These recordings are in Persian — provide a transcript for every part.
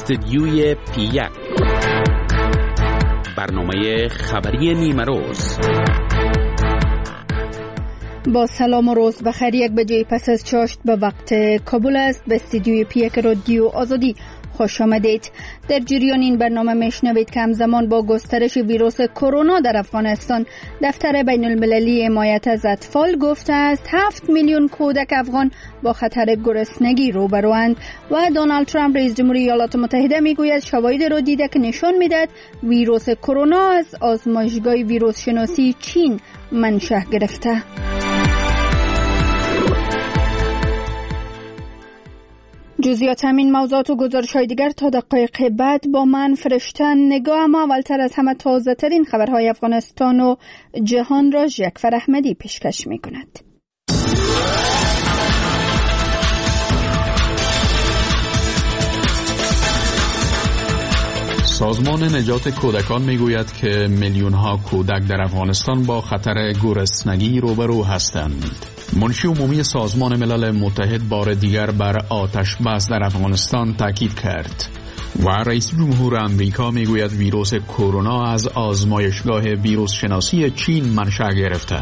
استدیوی پی1 برنامه خبری نیمه روز. با سلام و روز بخیر. 1 بجه پس از چاشت به وقت کابل است. به استدیوی پی1 رادیو آزادی خوش آمدید. در جریان این برنامه میشنوید که همزمان با گسترش ویروس کرونا در افغانستان، دفتر بین المللی حمایت از اطفال گفته است 7 میلیون کودک افغان با خطر گرسنگی روبروند و دونالد ترامپ رئیس جمهوری ایالات متحده میگوید شواهد را دیده که نشان میدهد ویروس کرونا از آزمایشگاه ویروس شناسی چین منشأ گرفته. جزئیات همین موضوعات و گزارش‌های دیگر تا دقایق بعد با من فرشته نگاه. اما اولتر از همه تازه ترین خبرهای افغانستان و جهان را ژکفر احمدی پیشکش می‌کند. سازمان نجات کودکان میگوید که میلیون‌ها کودک در افغانستان با خطر گرسنگی روبرو هستند. منشی عمومی سازمان ملل متحد بار دیگر بر آتش بس در افغانستان تاکید کرد و رئیس جمهور آمریکا میگوید ویروس کرونا از آزمایشگاه ویروس شناسی چین منشأ گرفته.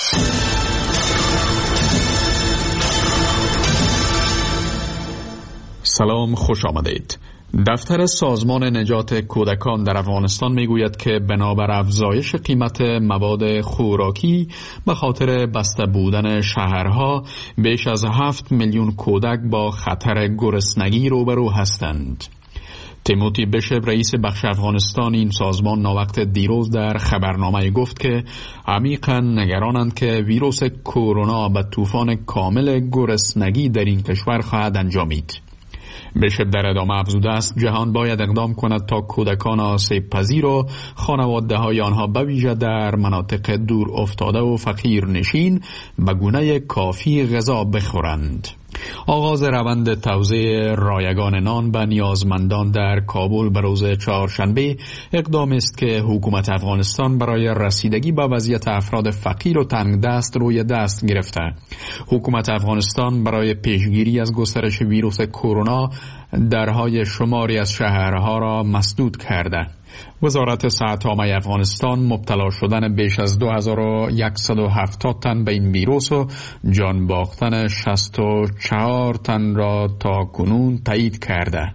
سلام، خوش آمدید. دفتر سازمان نجات کودکان در افغانستان میگوید که بنابر افزایش قیمت مواد خوراکی به خاطر بسته بودن شهرها، بیش از 7 میلیون کودک با خطر گرسنگی روبرو هستند. تیموتی بشب رئیس بخش افغانستان این سازمان ناوقت دیروز در خبرنامه گفت که عمیقاً نگرانند که ویروس کرونا به طوفان کامل گرسنگی در این کشور خواهد انجامید. بشب در ادامه افزوده است جهان باید اقدام کند تا کودکان آسیب پذیر و خانواده های آنها به ویژه در مناطق دور افتاده و فقیر نشین به گونه کافی غذا بخورند. آغاز روند توزیع رایگان نان به نیازمندان در کابل به روز چهارشنبه اقدام است که حکومت افغانستان برای رسیدگی به وضعیت افراد فقیر و تنگ دست روی دست گرفته. حکومت افغانستان برای پیشگیری از گسترش ویروس کرونا درهای شماری از شهرها را مسدود کرده. وزارت صحت عامه افغانستان مبتلا شدن بیش از 2170 تن به این ویروس و جان باختن 64 تن را تا کنون تایید کرده.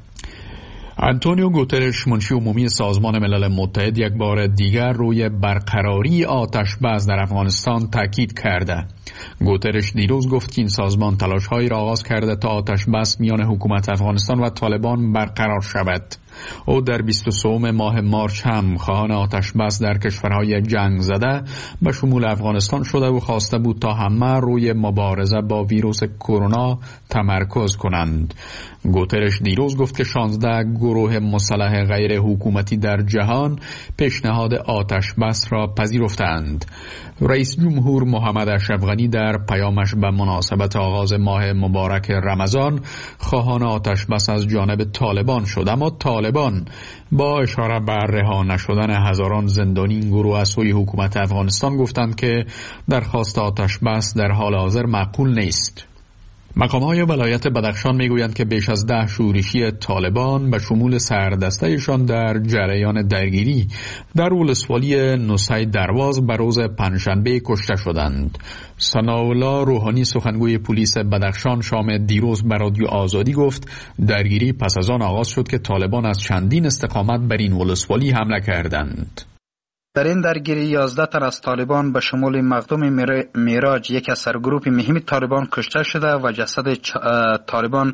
آنتونیو گوترش منشی عمومی سازمان ملل متحد یک بار دیگر روی برقراری آتش بس در افغانستان تاکید کرده. گوترش دیروز گفت که این سازمان تلاش‌هایی را آغاز کرده تا آتش بس میان حکومت افغانستان و طالبان برقرار شود. او در 23 ماه مارچ هم خواهان آتش بس در کشورهای جنگ زده به شمول افغانستان شده و خواسته بود تا همه روی مبارزه با ویروس کرونا تمرکز کنند. گوترش دیروز گفت که 16 گروه مسلح غیر حکومتی در جهان پیشنهاد آتش بس را پذیرفتند. رئیس جمهور محمد اشرف غنی در پیامش به مناسبت آغاز ماه مبارک رمضان خواهان آتش بس از جانب طالبان شد، اما طالبان با اشاره به رها نشدن هزاران زندانی این گروه از سوی حکومت افغانستان گفتند که درخواست آتش بس در حال حاضر معقول نیست. مقام‌های ولایت بدخشان میگویند که بیش از 10 شورشی طالبان به شمول سردسته‌شان در جریان درگیری در ولسوالی نوسای درواز به روز پنجشنبه کشته شدند. ثناءالله روحانی سخنگوی پلیس بدخشان شام دیروز به رادیو آزادی گفت درگیری پس از آن آغاز شد که طالبان از چندین استقامت بر این ولسوالی حمله کردند. در این درگیری 11 تن از طالبان به شمول مخدوم میراج، یک از سرگروه مهم طالبان، کشته شده و جسد طالبان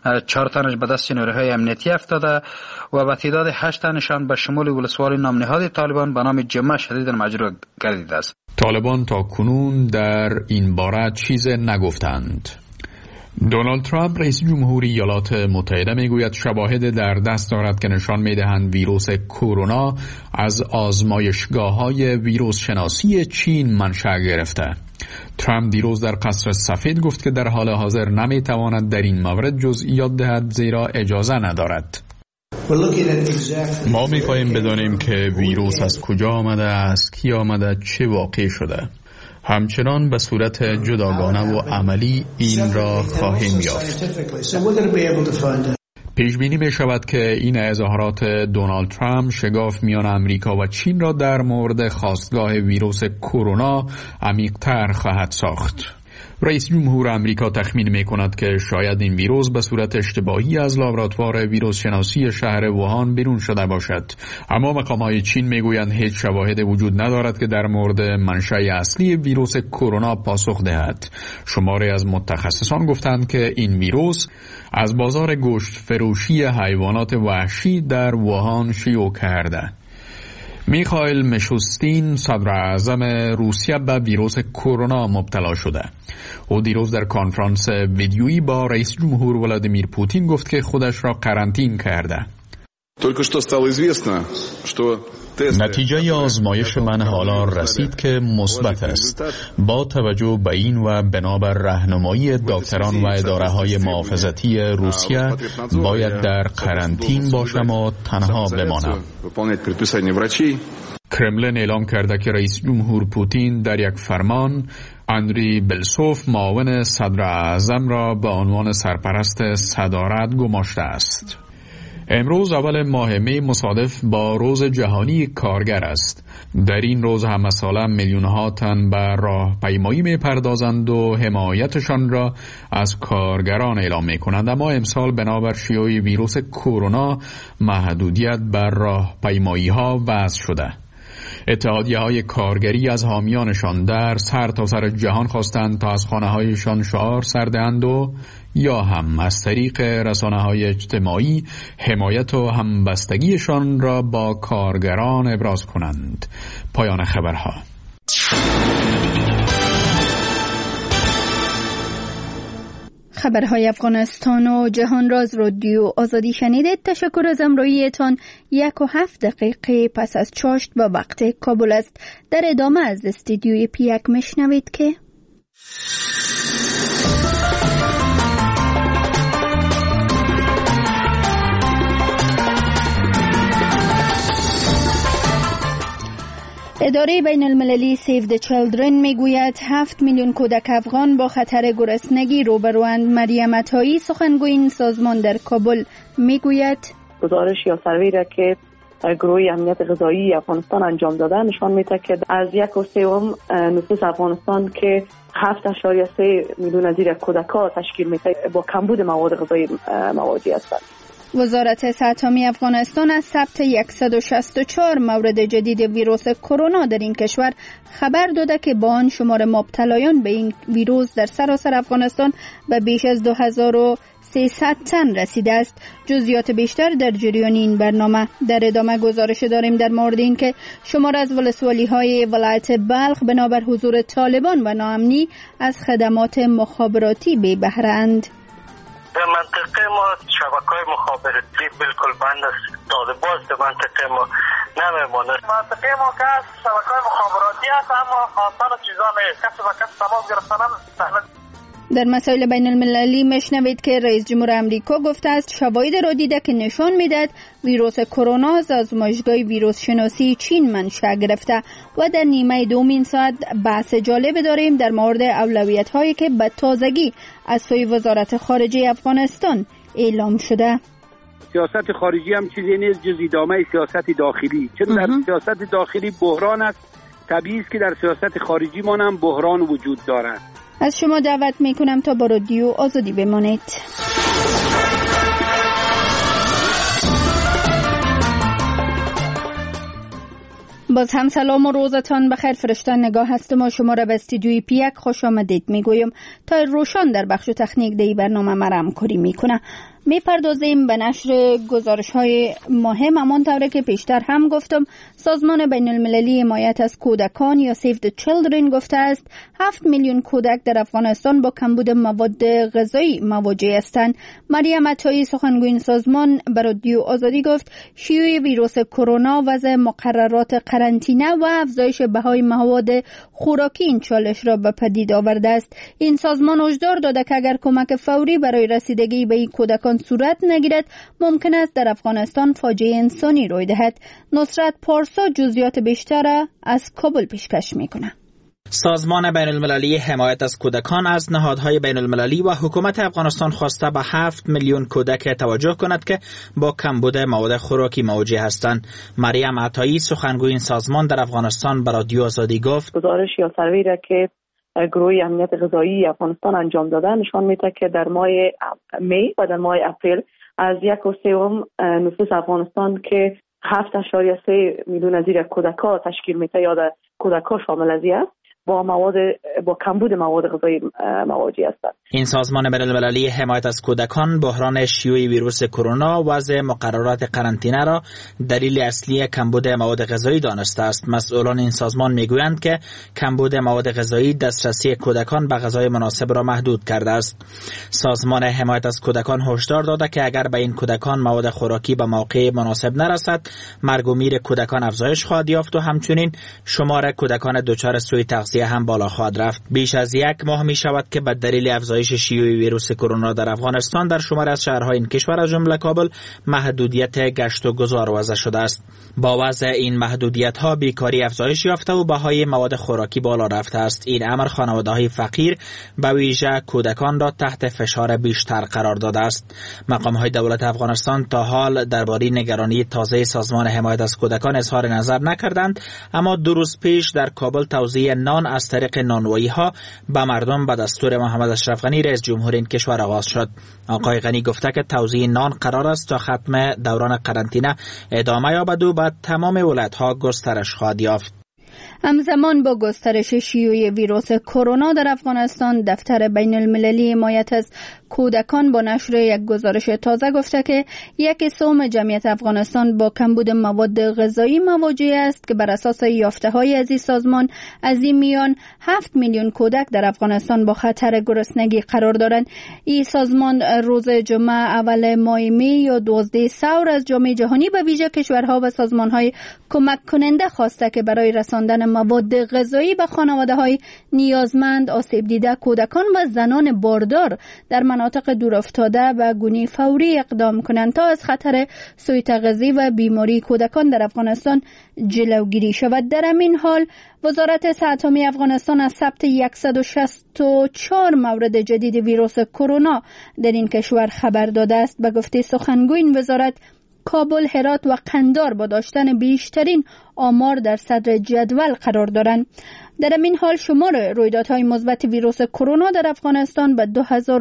4 تنش به دست نیروهای امنیتی افتاده و به تعداد 8 تنشان به شمول ولسوالی نامنهاد طالبان به نام جمعه شدید مجروح گردیده است. طالبان تا کنون در این باره چیز نگفتند. دونالد ترامپ رئیس جمهوری ایالات متحده میگوید شواهد در دست دارد که نشان میدهند ویروس کرونا از آزمایشگاه‌های ویروس شناسی چین منشأ گرفته. ترامپ دیروز در قصر سفید گفت که در حال حاضر نمیتواند در این مورد جزئیات دهد زیرا اجازه ندارد. ما میخواهیم بدانیم که ویروس از کجا آمده است، کی آمده، چه واقع شده. همچنان به صورت جداگانه و عملی این را خواهیم یافت. پیش بینی می شود که این اظهارات دونالد ترامپ شگاف میان امریکا و چین را در مورد خاستگاه ویروس کرونا عمیق‌تر خواهد ساخت. رئیس جمهور امریکا تخمین می کند که شاید این ویروس به صورت اشتباهی از لابراتوار ویروس شناسی شهر ووهان بیرون شده باشد، اما مقام‌های چین می گویند هیچ شواهد وجود ندارد که در مورد منشأ اصلی ویروس کرونا پاسخ دهد. شماری از متخصصان گفتند که این ویروس از بازار گوشت فروشی حیوانات وحشی در ووهان شیوع کرده. میخائیل میشوستین صدر اعظم روسیه به ویروس کرونا مبتلا شده. او دیروز در کنفرانس ویدیویی با رئیس جمهور ولادیمیر پوتین گفت که خودش را قرنطین کرده. نتیجه آزمایش من حالا رسید که مثبت است. با توجه به این و بنابر راهنمایی دکتران و اداره‌های محافظتی روسیه باید در قرنطین باشم و تنها بمانم. کرملین اعلام کرده که رئیس جمهور پوتین در یک فرمان اندری بلسوف معاون صدر اعظم را به عنوان سرپرست صدارت گماشته است. امروز اول ماه می مصادف با روز جهانی کارگر است. در این روز همه ساله میلیون‌ها تن به راهپیمایی می‌پردازند و حمایتشان را از کارگران اعلام می‌کنند، اما امسال بنابر شیوع ویروس کرونا محدودیت بر راهپیمایی‌ها وضع شده. اتحادیه‌های کارگری از حامیانشان در سرتاسر جهان خواستند تا از خانه‌هایشان شعار سر دهند و یا هم از طریق رسانه‌های اجتماعی حمایت و همبستگیشان را با کارگران ابراز کنند. پایان خبرها. خبرهای افغانستان و جهان راز رادیو آزادی شنیدید. تشکر از همراهیتان. 1.7 دقیقه پس از چاشت به وقت کابل است. در ادامه از استودیوی پیک میشنوید که اداره بین المللی سیو د چیلدرن میگوید 7 میلیون کودک افغان با خطر گرسنگی روبروند. مریم عطایی سخنگوی این سازمان در کابل میگوید گزارش یا سروی را که گروه امنیت غذایی افغانستان انجام داده نشان میده که از 1.3 نفوس افغانستان که 7.3 میلیون زیر کودکان تشکیل میده با کمبود مواد غذایی مواجه هستند. وزارت صحت عامه افغانستان از ثبت 164 مورد جدید ویروس کرونا در این کشور خبر داده که با آن شمار مبتلایان به این ویروس در سراسر افغانستان به بیش از 2300 تن رسیده است. جزئیات بیشتر در جریان این برنامه. در ادامه گزارش داریم در مورد این که شمار از ولسوالی‌های ولایت بلخ بنابر حضور طالبان و ناامنی از خدمات مخابراتی بی بهره اند. در منطقه ما شبکه‌های مخابراتی بالکل بند است. طالبان در منطقه ما نمیمونه. منطقه ما که شبکه‌های مخابراتی است اما آسان چیزا نیست. کسی با کسی تماس گرفتن. در مسائل بین المللی میشنوید که رئیس جمهور امریکا گفته است شواهد را دیده که نشان میدهد ویروس کرونا از آزمایشگاه ویروس شناسی چین منشأ گرفته. و در نیمه دومین ساعت بحث جالب داریم در مورد اولویت هایی که به تازگی از سوی وزارت خارجه افغانستان اعلام شده. سیاست خارجی هم چیزی نیست جز ادامه سیاست داخلی. چون در سیاست داخلی بحران است، طبیعی است که در سیاست خارجی ما هم بحران وجود دارد. از شما دعوت میکنم تا با رادیو آزادی بمانید. باز هم سلام و روزتان بخیر. فرشته نگاه هستم و شما را به استودیوی پیک خوش آمدید میگویم. تا روشن در بخش تکنیک دی برنامه مرا همکاری میکنه. میپردازیم به نشر گزارش های مهم. همانطور که پیشتر هم گفتم سازمان بین المللی حمایت از کودکان یا سیو د چیلدرن گفته است 7 میلیون کودک در افغانستان با کمبود مواد غذایی مواجه هستند. مریم عطایی سخنگوی این سازمان به رادیو آزادی گفت شیوع ویروس کرونا وضع مقررات قرنطینه و افزایش بهای مواد خوراکی این چالش را به پدید آورده است. این سازمان هشدار داده که اگر کمک فوری برای رسیدگی به این کودکان صورت نگیرد ممکن است در افغانستان فاجعه انسانی روی دهد. نصرت پارسا جزئیات بیشتر از کابل پیشکش میکنه. سازمان بین المللی حمایت از کودکان از نهادهای بین المللی و حکومت افغانستان خواسته به 7 میلیون کودک توجه کند که با کمبود مواد خوراکی مواجه هستند. مریم عطایی سخنگوی این سازمان در افغانستان به رادیو آزادی گفت گزارش یا سروی را که گروه امنیت غذایی افغانستان انجام داده نشان میده که در ماه می و در ماه اپریل از 1.3 نفوس افغانستان که 7.3 میلیون زیر کودکان تشکیل میده یا در کودکان شامل از است با کمبود مواد غذایی مواجه هستند. این سازمان بین المللی حمایت از کودکان بحران شیوع ویروس کرونا و وضع مقررات قرنطینه را دلیل اصلی کمبود مواد غذایی دانسته است. مسئولان این سازمان میگویند که کمبود مواد غذایی دسترسی کودکان به غذای مناسب را محدود کرده است. سازمان حمایت از کودکان هشدار داده که اگر به این کودکان مواد خوراکی به موقع مناسب نرسد، مرگ و میر کودکان افزایش خواهد یافت و همچنین شمار کودکان دچار سوء تغذیه هم بالا خواهد رفت. بیش از 1 ماه می شود که به دلیل افزایش شیوع ویروس کرونا در افغانستان در شمار از شهرهای این کشور از جمله کابل محدودیت گشت و گذار وضع شده است. با وضع این محدودیت ها بیکاری افزایش یافته و بهای مواد خوراکی بالا رفته است. این امر خانواده‌های فقیر به ویژه کودکان را تحت فشار بیشتر قرار داده است. مقام‌های دولت افغانستان تا حال درباره نگرانی تازه سازمان حمایت از کودکان اظهار نظر نکردند، اما 2 روز پیش در کابل توزیع نان از طریق نانوایی ها به مردم به دستور محمد اشرف غنی رئیس جمهور این کشور آغاز شد. آقای غنی گفته که توزیع نان قرار است تا ختم دوران قرنطینه ادامه یابد و به تمام ولایت‌ها گسترش خواهد یافت. همزمان با گسترش شیوع ویروس کرونا در افغانستان، دفتر بین المللی حمایت از کودکان با نشر یک گزارش تازه گفته که 1/3 جمعیت افغانستان با کمبود مواد غذایی مواجه است که بر اساس یافته‌های از این سازمان از این میان 7 میلیون کودک در افغانستان با خطر گرسنگی قرار دارند. این سازمان روز جمعه اول ماه می یا 12 ثور از جامعه جهانی به ویژه کشورها و سازمان‌های کمک کننده خواسته که برای رساندن مواد غذایی به خانواده‌های نیازمند، آسیب دیده کودکان و زنان باردار در مناطق دورافتاده به گونه فوری اقدام کنند تا از خطر سوء تغذیه و بیماری کودکان در افغانستان جلوگیری شود. در همین حال وزارت صحت عامه افغانستان از ثبت 164 مورد جدید ویروس کرونا در این کشور خبر داده است. به گفته سخنگوی این وزارت، کابل، هرات و قندار با داشتن بیشترین آمار در صدر جدول قرار دارند. در این حال شمار رویدادهای مثبت ویروس کرونا در افغانستان به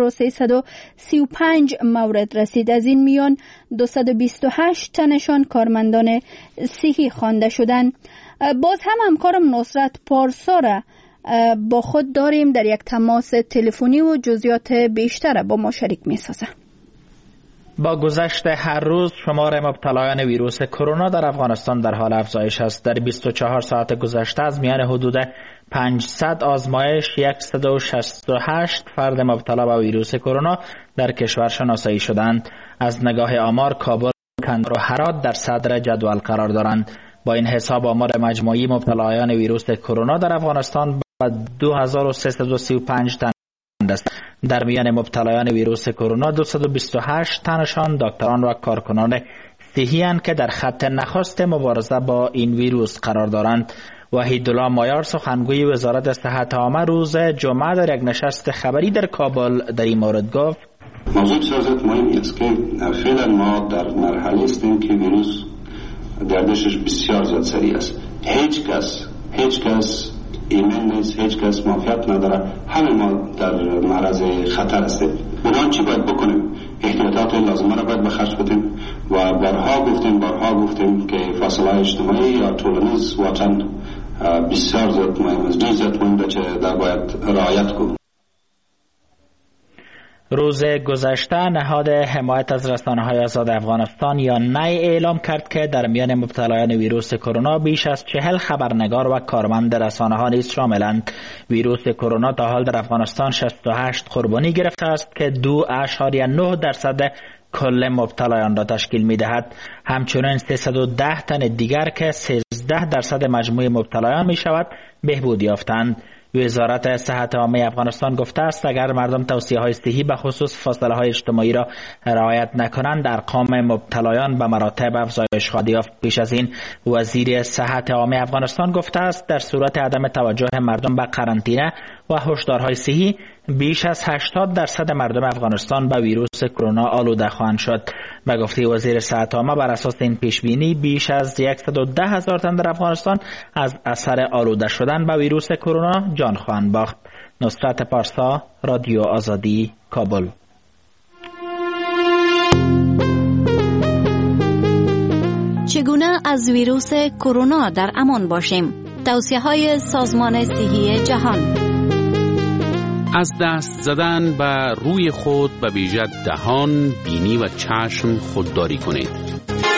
2335 مورد رسید. از این میان 228 تنشان کارمندان صحی خوانده شدند. باز هم همکارم نصرت پارسا را با خود داریم در یک تماس تلفنی و جزئیات بیشتر با ما شریک می‌سازد. با گذشت هر روز شمار مبتلایان ویروس کرونا در افغانستان در حال افزایش است. در 24 ساعت گذشته از میان حدود 500 آزمایش 168 فرد مبتلا به ویروس کرونا در کشور شناسایی شدند. از نگاه آمار، کابل، قندار و هرات در صدر جدول قرار دارند. با این حساب آمار مجموعی مبتلایان ویروس کرونا در افغانستان به 2335 تن است. در میان مبتلایان ویروس کرونا 228 تنشان دکتران و کارکنان صحی اند که در خط نخست مبارزه با این ویروس قرار دارند. وحیدالله مایار سخنگوی وزارت صحت عامه روز جمعه در یک نشست خبری در کابل در این مورد گفت: موضوع بسیار مهمی است که فعلا ما در مرحله هستیم که ویروس گردشش بسیار زیاد سریع است. هیچ کس ایمن نیست، هیچ کس معافیت نداره. همه ما در معرض خطر هستیم. بنابراین چی باید بکنیم؟ احتیاطات لازمه را باید به خرج بدیم و بارها گفتیم که فاصله اجتماعی یا طولانیز واقعا بسیار زیاد مهم است. جزئیات مهم که در باید رعایت کنیم. روز گذشته نهاد حمایت از رسانه‌های آزاد افغانستان یا نی اعلام کرد که در میان مبتلایان ویروس کرونا بیش از 40 خبرنگار و کارمند رسانه‌ها نیز شاملند. ویروس کرونا تا حال در افغانستان 68 قربانی گرفته است که 2.9% کل مبتلایان را تشکیل می‌دهد. همچنین 310 تن دیگر که 13% مجموع مبتلایان می‌شود بهبود یافتند. وزارت صحت عامه افغانستان گفته است اگر مردم توصیه‌های صحی به خصوص فاصله‌های اجتماعی را رعایت نکنند ارقام مبتلایان به مراتب افزایش خواهد یافت. پیش از این وزیر صحت عامه افغانستان گفته است در صورت عدم توجه مردم به قرنطینه و هشدارهای صحی بیش از 80% مردم افغانستان به ویروس کرونا آلوده خواهند شد. به گفته وزیر صحت عامه بر اساس این پیشبینی بیش از 110,000 تن در افغانستان از اثر آلوده شدن به ویروس کرونا جان خواهند باخت. نصرت پارسا، رادیو آزادی، کابل. چگونه از ویروس کرونا در امان باشیم؟ توصیه‌های سازمان صحی جهان. از دست زدن به روی خود به ویژه دهان، بینی و چشم خودداری کنید.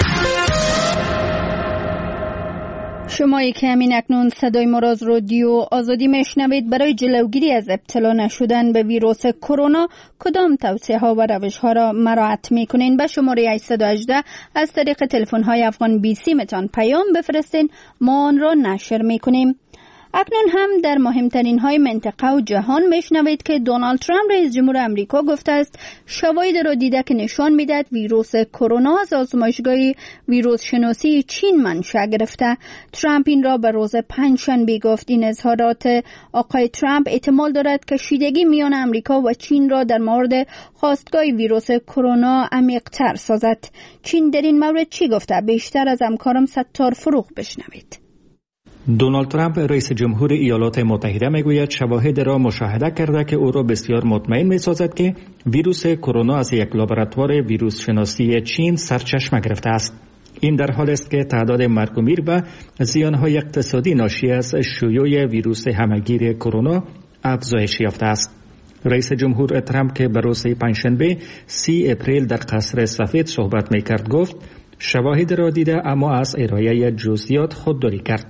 شمایی که همین اکنون صدای ما را از رادیو آزادی میشنوید، برای جلوگیری از ابتلا نشدن به ویروس کرونا کدام توصیه ها و روش ها را مراعات میکنین؟ به شماره 818 از طریق تلفن های افغان BC متان پیام بفرستین، ما آن را نشر میکنیم. اکنون هم در مهمترین های منطقه و جهان میشنوید که دونالد ترامپ رئیس جمهور امریکا گفته است شواهد را دیده که نشان میدهد ویروس کرونا از آزمایشگاه ویروس شناسی چین منشأ گرفته. ترامپ این را به روز پنجشنبه گفت. این اظهارات آقای ترامپ احتمال دارد کشیدگی میان امریکا و چین را در مورد خاستگاه ویروس کرونا عمیق‌تر سازد. چین در این مورد چی گفته؟ بیشتر از همکارم ستار فروغ بشنوید. دونالد ترامپ رئیس جمهور ایالات متحده میگوید شواهد را مشاهده کرده که او را بسیار مطمئن میسازد که ویروس کرونا از یک لابراتوار ویروس شناسی چین سرچشمه گرفته است. این در حالی است که تعداد مرگ و میر و زیانهای اقتصادی ناشی از شیوع ویروس همهگیر کرونا افزایش یافته است. رئیس جمهور ترامپ که به روز پنجشنبه 30 اپریل در قصر سفید صحبت میکرد گفت شواهد را دیده اما از ارائه جزئیات خودداری کرد.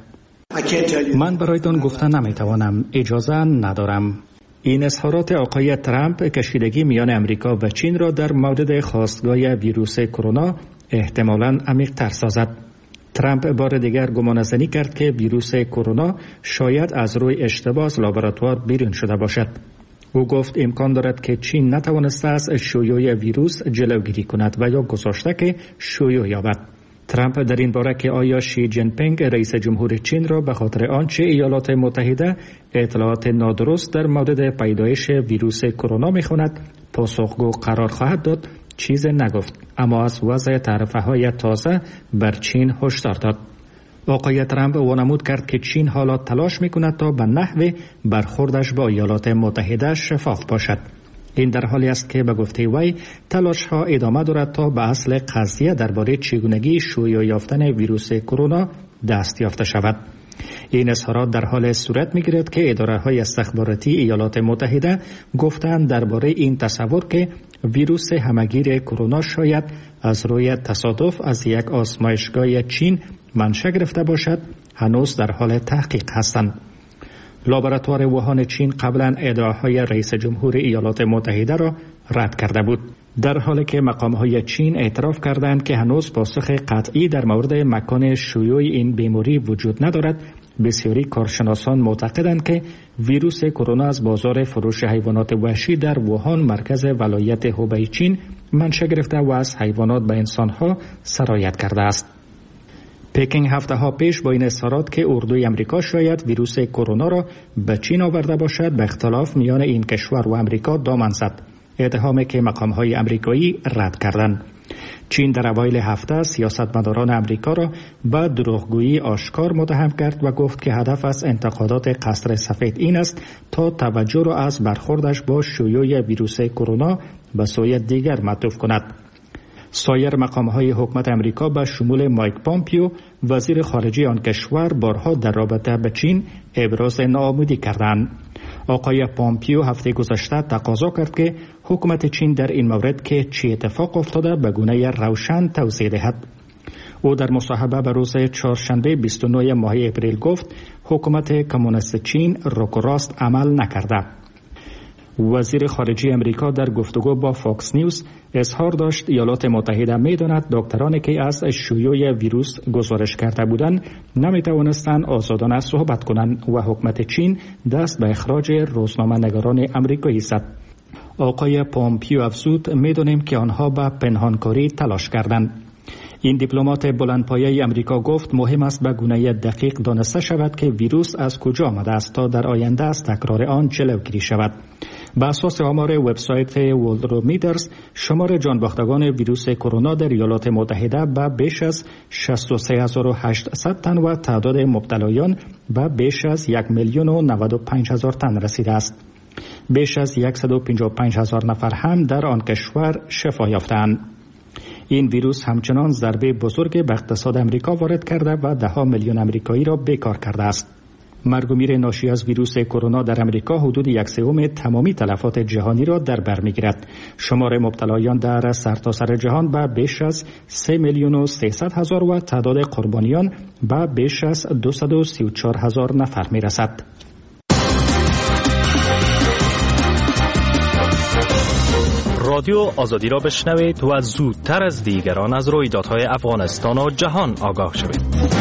من برایتان گفتن نمیتوانم، اجازه ندارم. این اظهارات آقای ترامپ کشیدگی میان امریکا و چین را در مورد خاستگاه ویروس کرونا احتمالاً عمیق‌تر سازد. ترامپ بار دیگر گمانه‌زنی کرد که ویروس کرونا شاید از روی اشتباه از لابراتوار بیرون شده باشد. او گفت امکان دارد که چین نتوانسته از شیوع ویروس جلوگیری کند و یا گذاشته که شیوع یابد. ترامپ در این باره که آیا شی جین پینگ رئیس جمهور چین را به خاطر آنچه ایالات متحده اطلاعات نادرست در مورد پیدایش ویروس کرونا می‌خواند پاسخگو قرار خواهد داد چیز نگفت، اما از وضع تعرفه‌های تازه بر چین هشدار داد. آقای ترامپ وانمود کرد که چین حالا تلاش می‌کند تا به نحو برخوردش با ایالات متحده شفاف باشد. این در حالی است که به گفته وی تلاش ها ادامه دارد تا به اصل قضیه درباره چگونگی شیوع یافتن ویروس کرونا دست یافته شود. این اظهارات در حال صورت می‌گیرد که اداره‌های استخباراتی ایالات متحده گفتند درباره این تصور که ویروس همهگیر کرونا شاید از روی تصادف از یک آزمایشگاه چین منشأ گرفته باشد هنوز در حال تحقیق هستند. لابراتوار ووهان چین قبلا ادعاهای رئیس جمهور ایالات متحده را رد کرده بود، در حالی که مقام‌های چین اعتراف کردند که هنوز پاسخ قطعی در مورد مکان شیوع این بیماری وجود ندارد. بسیاری کارشناسان معتقدند که ویروس کرونا از بازار فروش حیوانات وحشی در ووهان مرکز ولایت هوبی چین منشأ گرفته و از حیوانات به انسان‌ها سرایت کرده است. پکینگ هفته ها پیش با این اظهارات که اردوی امریکا شاید ویروس کرونا را به چین آورده باشد به اختلاف میان این کشور و امریکا دامن زد، اتهامی که مقام‌های امریکایی رد کردند. چین در اوایل هفته سیاستمداران امریکا را به دروغگویی آشکار متهم کرد و گفت که هدف از انتقادات قصر سفید این است تا توجه را از برخوردش با شیوع ویروس کرونا به سوی دیگر معطوف کند. سایر مقام‌های حکومت امریکا به شمول مایک پامپیو وزیر خارجه آن کشور بارها در رابطه به چین ابراز ناامیدی کردند. آقای پامپیو هفته گذشته تقاضا کرد که حکومت چین در این مورد که چه اتفاق افتاده به گونه روشن توضیح دهد. او در مصاحبه به روز چهارشنبه 29 ماه اپریل گفت حکومت کمونیست چین رک و راست عمل نکرده. وزیر خارجه امریکا در گفتگو با فاکس نیوز اظهار داشت ایالات متحده می‌داند دکترانی که از شیوع ویروس گزارش کرده بودند نمی‌توانستند آزادانه صحبت کنند و حکومت چین دست به اخراج روزنامه‌نگاران امریکایی زد. آقای پومپیو افزود می‌دانیم که آنها به پنهانکاری تلاش کردند. این دیپلمات بلندپایه امریکا گفت مهم است به گونه دقیق دانسته شود که ویروس از کجا آمده است تا در آینده از تکرار آن جلوگیری شود. به اساس آمار وبسایت ورلدرومیترز شمار جانباختگان ویروس کرونا در ایالات متحده به بیش از 63800 تن و تعداد مبتلایان به بیش از 1,095,000 تن رسیده است. بیش از 155,000 نفر هم در آن کشور شفا یافتند. این ویروس همچنان ضربه بزرگ به اقتصاد امریکا وارد کرده و 10 میلیون امریکایی را بیکار کرده است. مرگ و میر ناشی از ویروس کرونا در امریکا حدود 1/3 تمامی تلفات جهانی را در بر میگیرد. شمار مبتلایان در سرتاسر جهان به بیش از 3,300,000 و تعداد قربانیان به بیش از 234,000 نفر میرسد. رادیو آزادی را بشنوید و زودتر از دیگران از رویدادهای افغانستان و جهان آگاه شوید.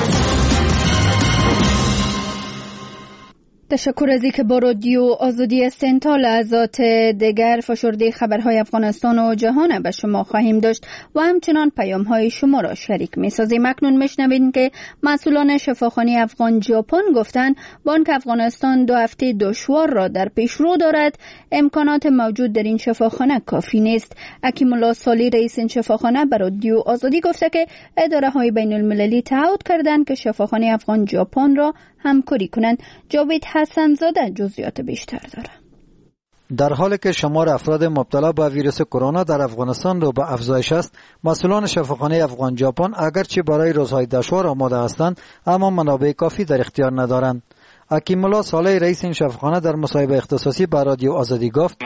تشکر از اینکه با رادیو آزادی هستین. تا لحظات دیگر فشرده خبرهای افغانستان و جهان به شما خواهیم داشت و همچنان پیام‌های شما را شریک می‌سازیم. اکنون می‌شنوید که مسئولان شفاخانه افغان ژاپن گفتند بانک افغانستان 2 هفته دشوار را در پیش رو دارد. امکانات موجود در این شفاخانه کافی نیست. حکیم الله صالح رئیس این شفاخانه به رادیو آزادی گفته که اداره‌های بین‌المللی تعهد کردند که شفاخانه افغان ژاپن را همکاری کنند. جاوید حسن زاده جزئیات بیشتر دارد. در حالی که شمار افراد مبتلا به ویروس کرونا در افغانستان رو به افزایش است، مسئولان شفاخانه افغان ژاپن اگرچه برای روزهای دشوار آماده هستند اما منابع کافی در اختیار ندارند. حکیم الله صالح رئیس این شفاخانه در مصاحبه اختصاصی با رادیو آزادی گفت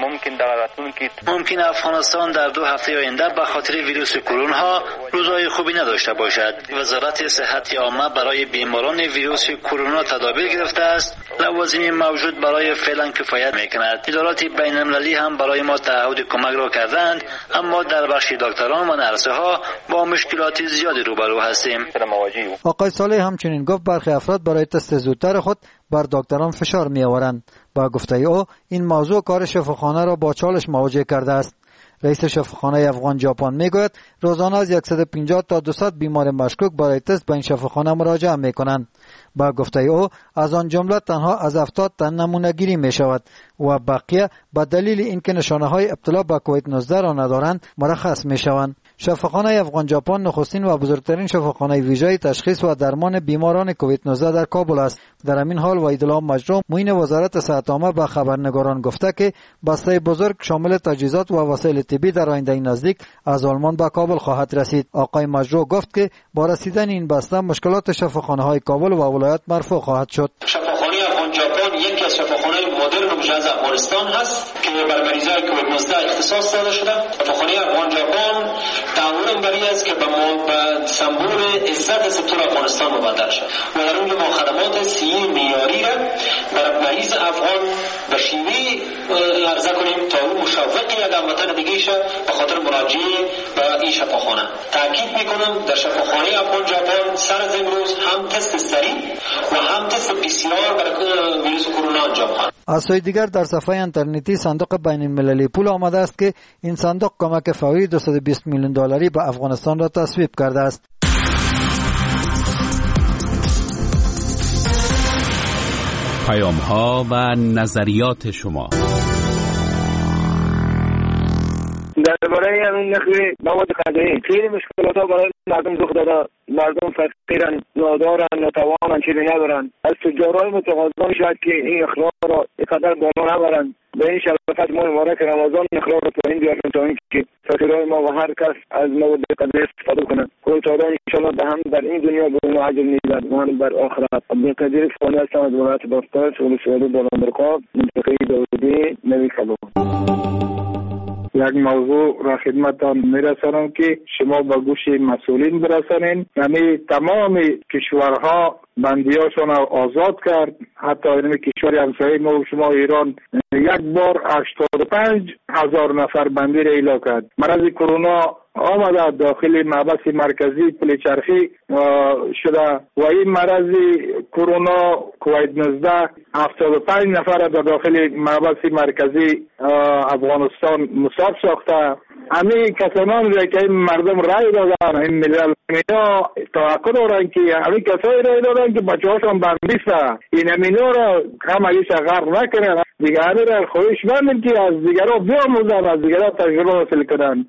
ممکن افغانستان در 2 هفته آینده به خاطر ویروس کرونا روزهای خوبی نداشته باشد. وزارت صحت عامه برای بیماران ویروس کرونا تدابیر گرفته است. لوازم موجود برای فعلا کفایت میکند. ادارات بین‌المللی هم برای ما تعهد کمک را کردند، اما در بخش دکتران و نرسه ها با مشکلات زیادی روبرو هستیم. آقای صالح همچنین گفت برخی افراد برای تست زودتر خود بر دکتران فشار می آورند. با گفته او این موضوع کار شفاخانه را با چالش مواجه کرده است. رئیس شفاخانه افغان ژاپن میگوید روزانه از 150 تا 200 بیمار مشکوک برای تست به این شفاخانه مراجعه می کنند. با گفته او از آن جمله تنها از 70 تن نمونه گیری می شود و بقیه به دلیل اینکه نشانه های ابتلا به کووید 19 را ندارند مرخص می شوند. شفاخانه افغان ژاپن نخستین و بزرگترین شفاخانه ویژه تشخیص و درمان بیماران کووید 19 در کابل است. در همین حال وحیدالله مجروح معین وزارت صحت عامه به خبرنگاران گفته که بسته بزرگ شامل تجهیزات و وسایل طبی در آینده نزدیک از آلمان به کابل خواهد رسید. آقای مجروح گفت که با رسیدن این بسته مشکلات شفاخانه های کابل و ولایت مرفوع خواهد شد. شفاخانه افغان ژاپن یکی از شفاخانه مدرن و مجهز افغانستان هست که بر مریضای کووید 19 اختصاص داده شده. شفاخانه افغان ژاپن تعهد بر این است که به سمبل عزت سکتور افغانستان مبادل شد و در اون ما خدمات صحی معیاری را بر مریض افغان به شیوه عرضه کنیم تا او مشوق یک هموطن دیگه شه به خاطر مراجعه به این شفاخانه. تاکید میکنم در شفاخانه افغان ژاپن سر از امروز هم تست سریع و هم تست PCR برای ویروس کرونا انجام خواهد. از سوی دیگر در صفحه اینترنتی صندوق بین المللی پول آمده است که این صندوق کمک فوری 220 میلیون دلاری به افغانستان را تصویب کرده است. پیام‌ها و نظریات شما درباره همین نرخ مواد غذایی خیلی مشکلات ها برای مردم رخ داده. مردم فقیرن، نادارن، ناتوانن، چیزی ندارن. از تجارای متقاضی شاید که این اخراج را اینقدر بالا نبرن. به این شرافت ما مبارک رمضان اخراج را پایین بیارن تا اینکه فقیرای ما و هر کس از مواد غذایی استفاده کنند. خدا تعالی ان شاء الله به هم در این دنیا به ما اجر میدهد و هم بر آخرت. عبدالقدیر فانی هستم از ولایت باستان، شغل سعودی بالامرقاب، منطقه داودی، نوی کباب. یک موضوع را خدمتتان میرسانم که شما به گوش مسئولین برسانین. یعنی تمام کشورها بندیاشان آزاد کرد، حتی این کشور همسایه ما و شما ایران یک بار 85,000 نفر بندی را اعلام کرد. مرض کرونا آمده داخل محبس مرکزی پلچرخی شده و این مرض کرونا کووید 19 75 نفر در داخل محبس مرکزی افغانستان مصاب ساخته. همین کسانی را که این مردم رای دادن، این ملل اینا توقع دارن که همین کسایی رای دادن که بچه هاشون بندیسته، این همینا را هم ایش غرق نکنن. دیگه همین را خواهش بندیم که از دیگرها بیاموزن، از دیگرها تجربه حاصل کنن.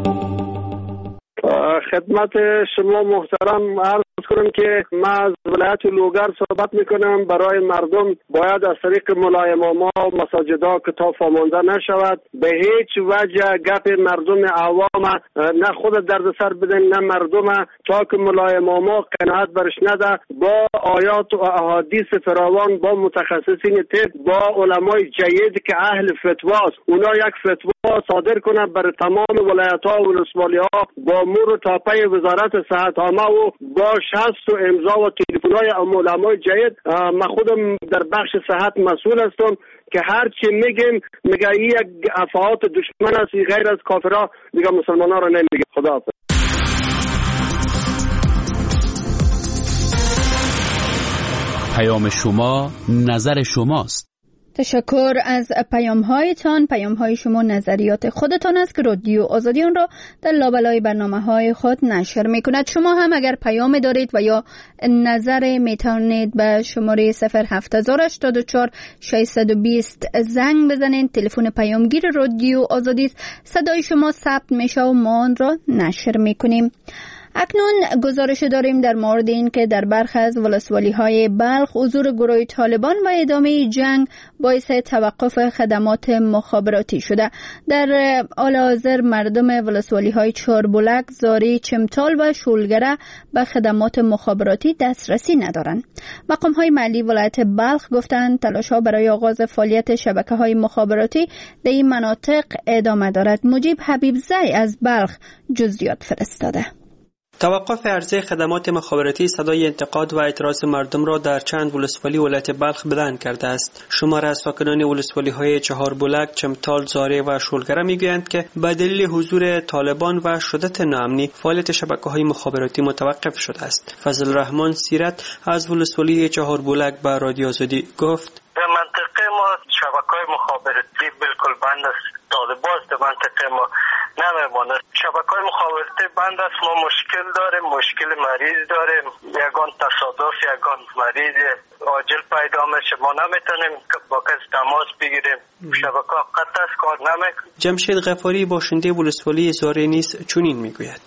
خدمت شما محترم عرض کنم که من از ولایت لوگر صحبت میکنم. برای مردم باید از طریق ملایماما و مساجدها کتاب مانده نشود. به هیچ وجه گپ مردم عوام نه خود درد سر بدن نه مردم، تا که ملایماما قناعت برش نده با آیات و احادیث فراوان، با متخصصین طب، با علمای جید که اهل فتواست، اونا یک فتوا صادر کنه بر تمام ولایت ها و ولسوالی‌ها با مور و تاپه وزارت صحت عامه و با شخص و امضا و تلفن‌های علمای جید. من خودم در بخش صحت مسئول هستم که هر چی میگه این یک افعات دشمن است، غیر از کافرها دیگه مسلمان‌ها را نمیگه. خداحافظ. پیام شما نظر شماست. تشکر از پیام‌هایتان. پیام‌های شما نظریات خودتان است که رادیو آزادی آن را در لابلای برنامه‌های خود نشر می‌کند. شما هم اگر پیام دارید و یا نظر می‌توانید به شماره 07084 620 زنگ بزنید. تلفن پیامگیر رادیو آزادی است. صدای شما ثبت میشه و ما آن را نشر می‌کنیم. اکنون گزارش داریم در مورد این که در برخی از ولسوالی‌های بلخ حضور گروه طالبان و ادامه جنگ باعث توقف خدمات مخابراتی شده. در حال حاضر مردم ولسوالی‌های چهاربلک، زاری، چمتال و شولگره به خدمات مخابراتی دسترسی ندارند. مقام‌های محلی ولایت بلخ گفتند تلاش‌ها برای آغاز فعالیت شبکه‌های مخابراتی در این مناطق ادامه دارد. مجیب حبیبزی از بلخ جزئیات فرستاده. توقف عرضه خدمات مخابراتی صدای انتقاد و اعتراض مردم را در چند ولسوالی ولایت بلخ بلند کرده است. شمار از ساکنان ولسوالی‌های چهاربلک، چمتال، زاره و شولگره میگویند که به دلیل حضور طالبان و شدت ناامنی فعالیت شبکه‌های مخابراتی متوقف شده است. فضل الرحمن سیرت از ولسوالی چهاربلک به رادیو آزادی گفت: در منطقه ما شبکه‌های مخابراتی بالکل بند است. طالبان در منطقه ما نمیمونه. شبکه‌های مخابراتی بند است. ما مشکل داریم، مشکل مریض داریم. یگان تصادف، یگان مریض عاجل پیدا میشه، ما نمیتونیم با کسی تماس بگیریم. شبکه قطع است، کار نمیکنه. جمشید غفاری باشنده ولسوالی زاره نیز چنین میگوید: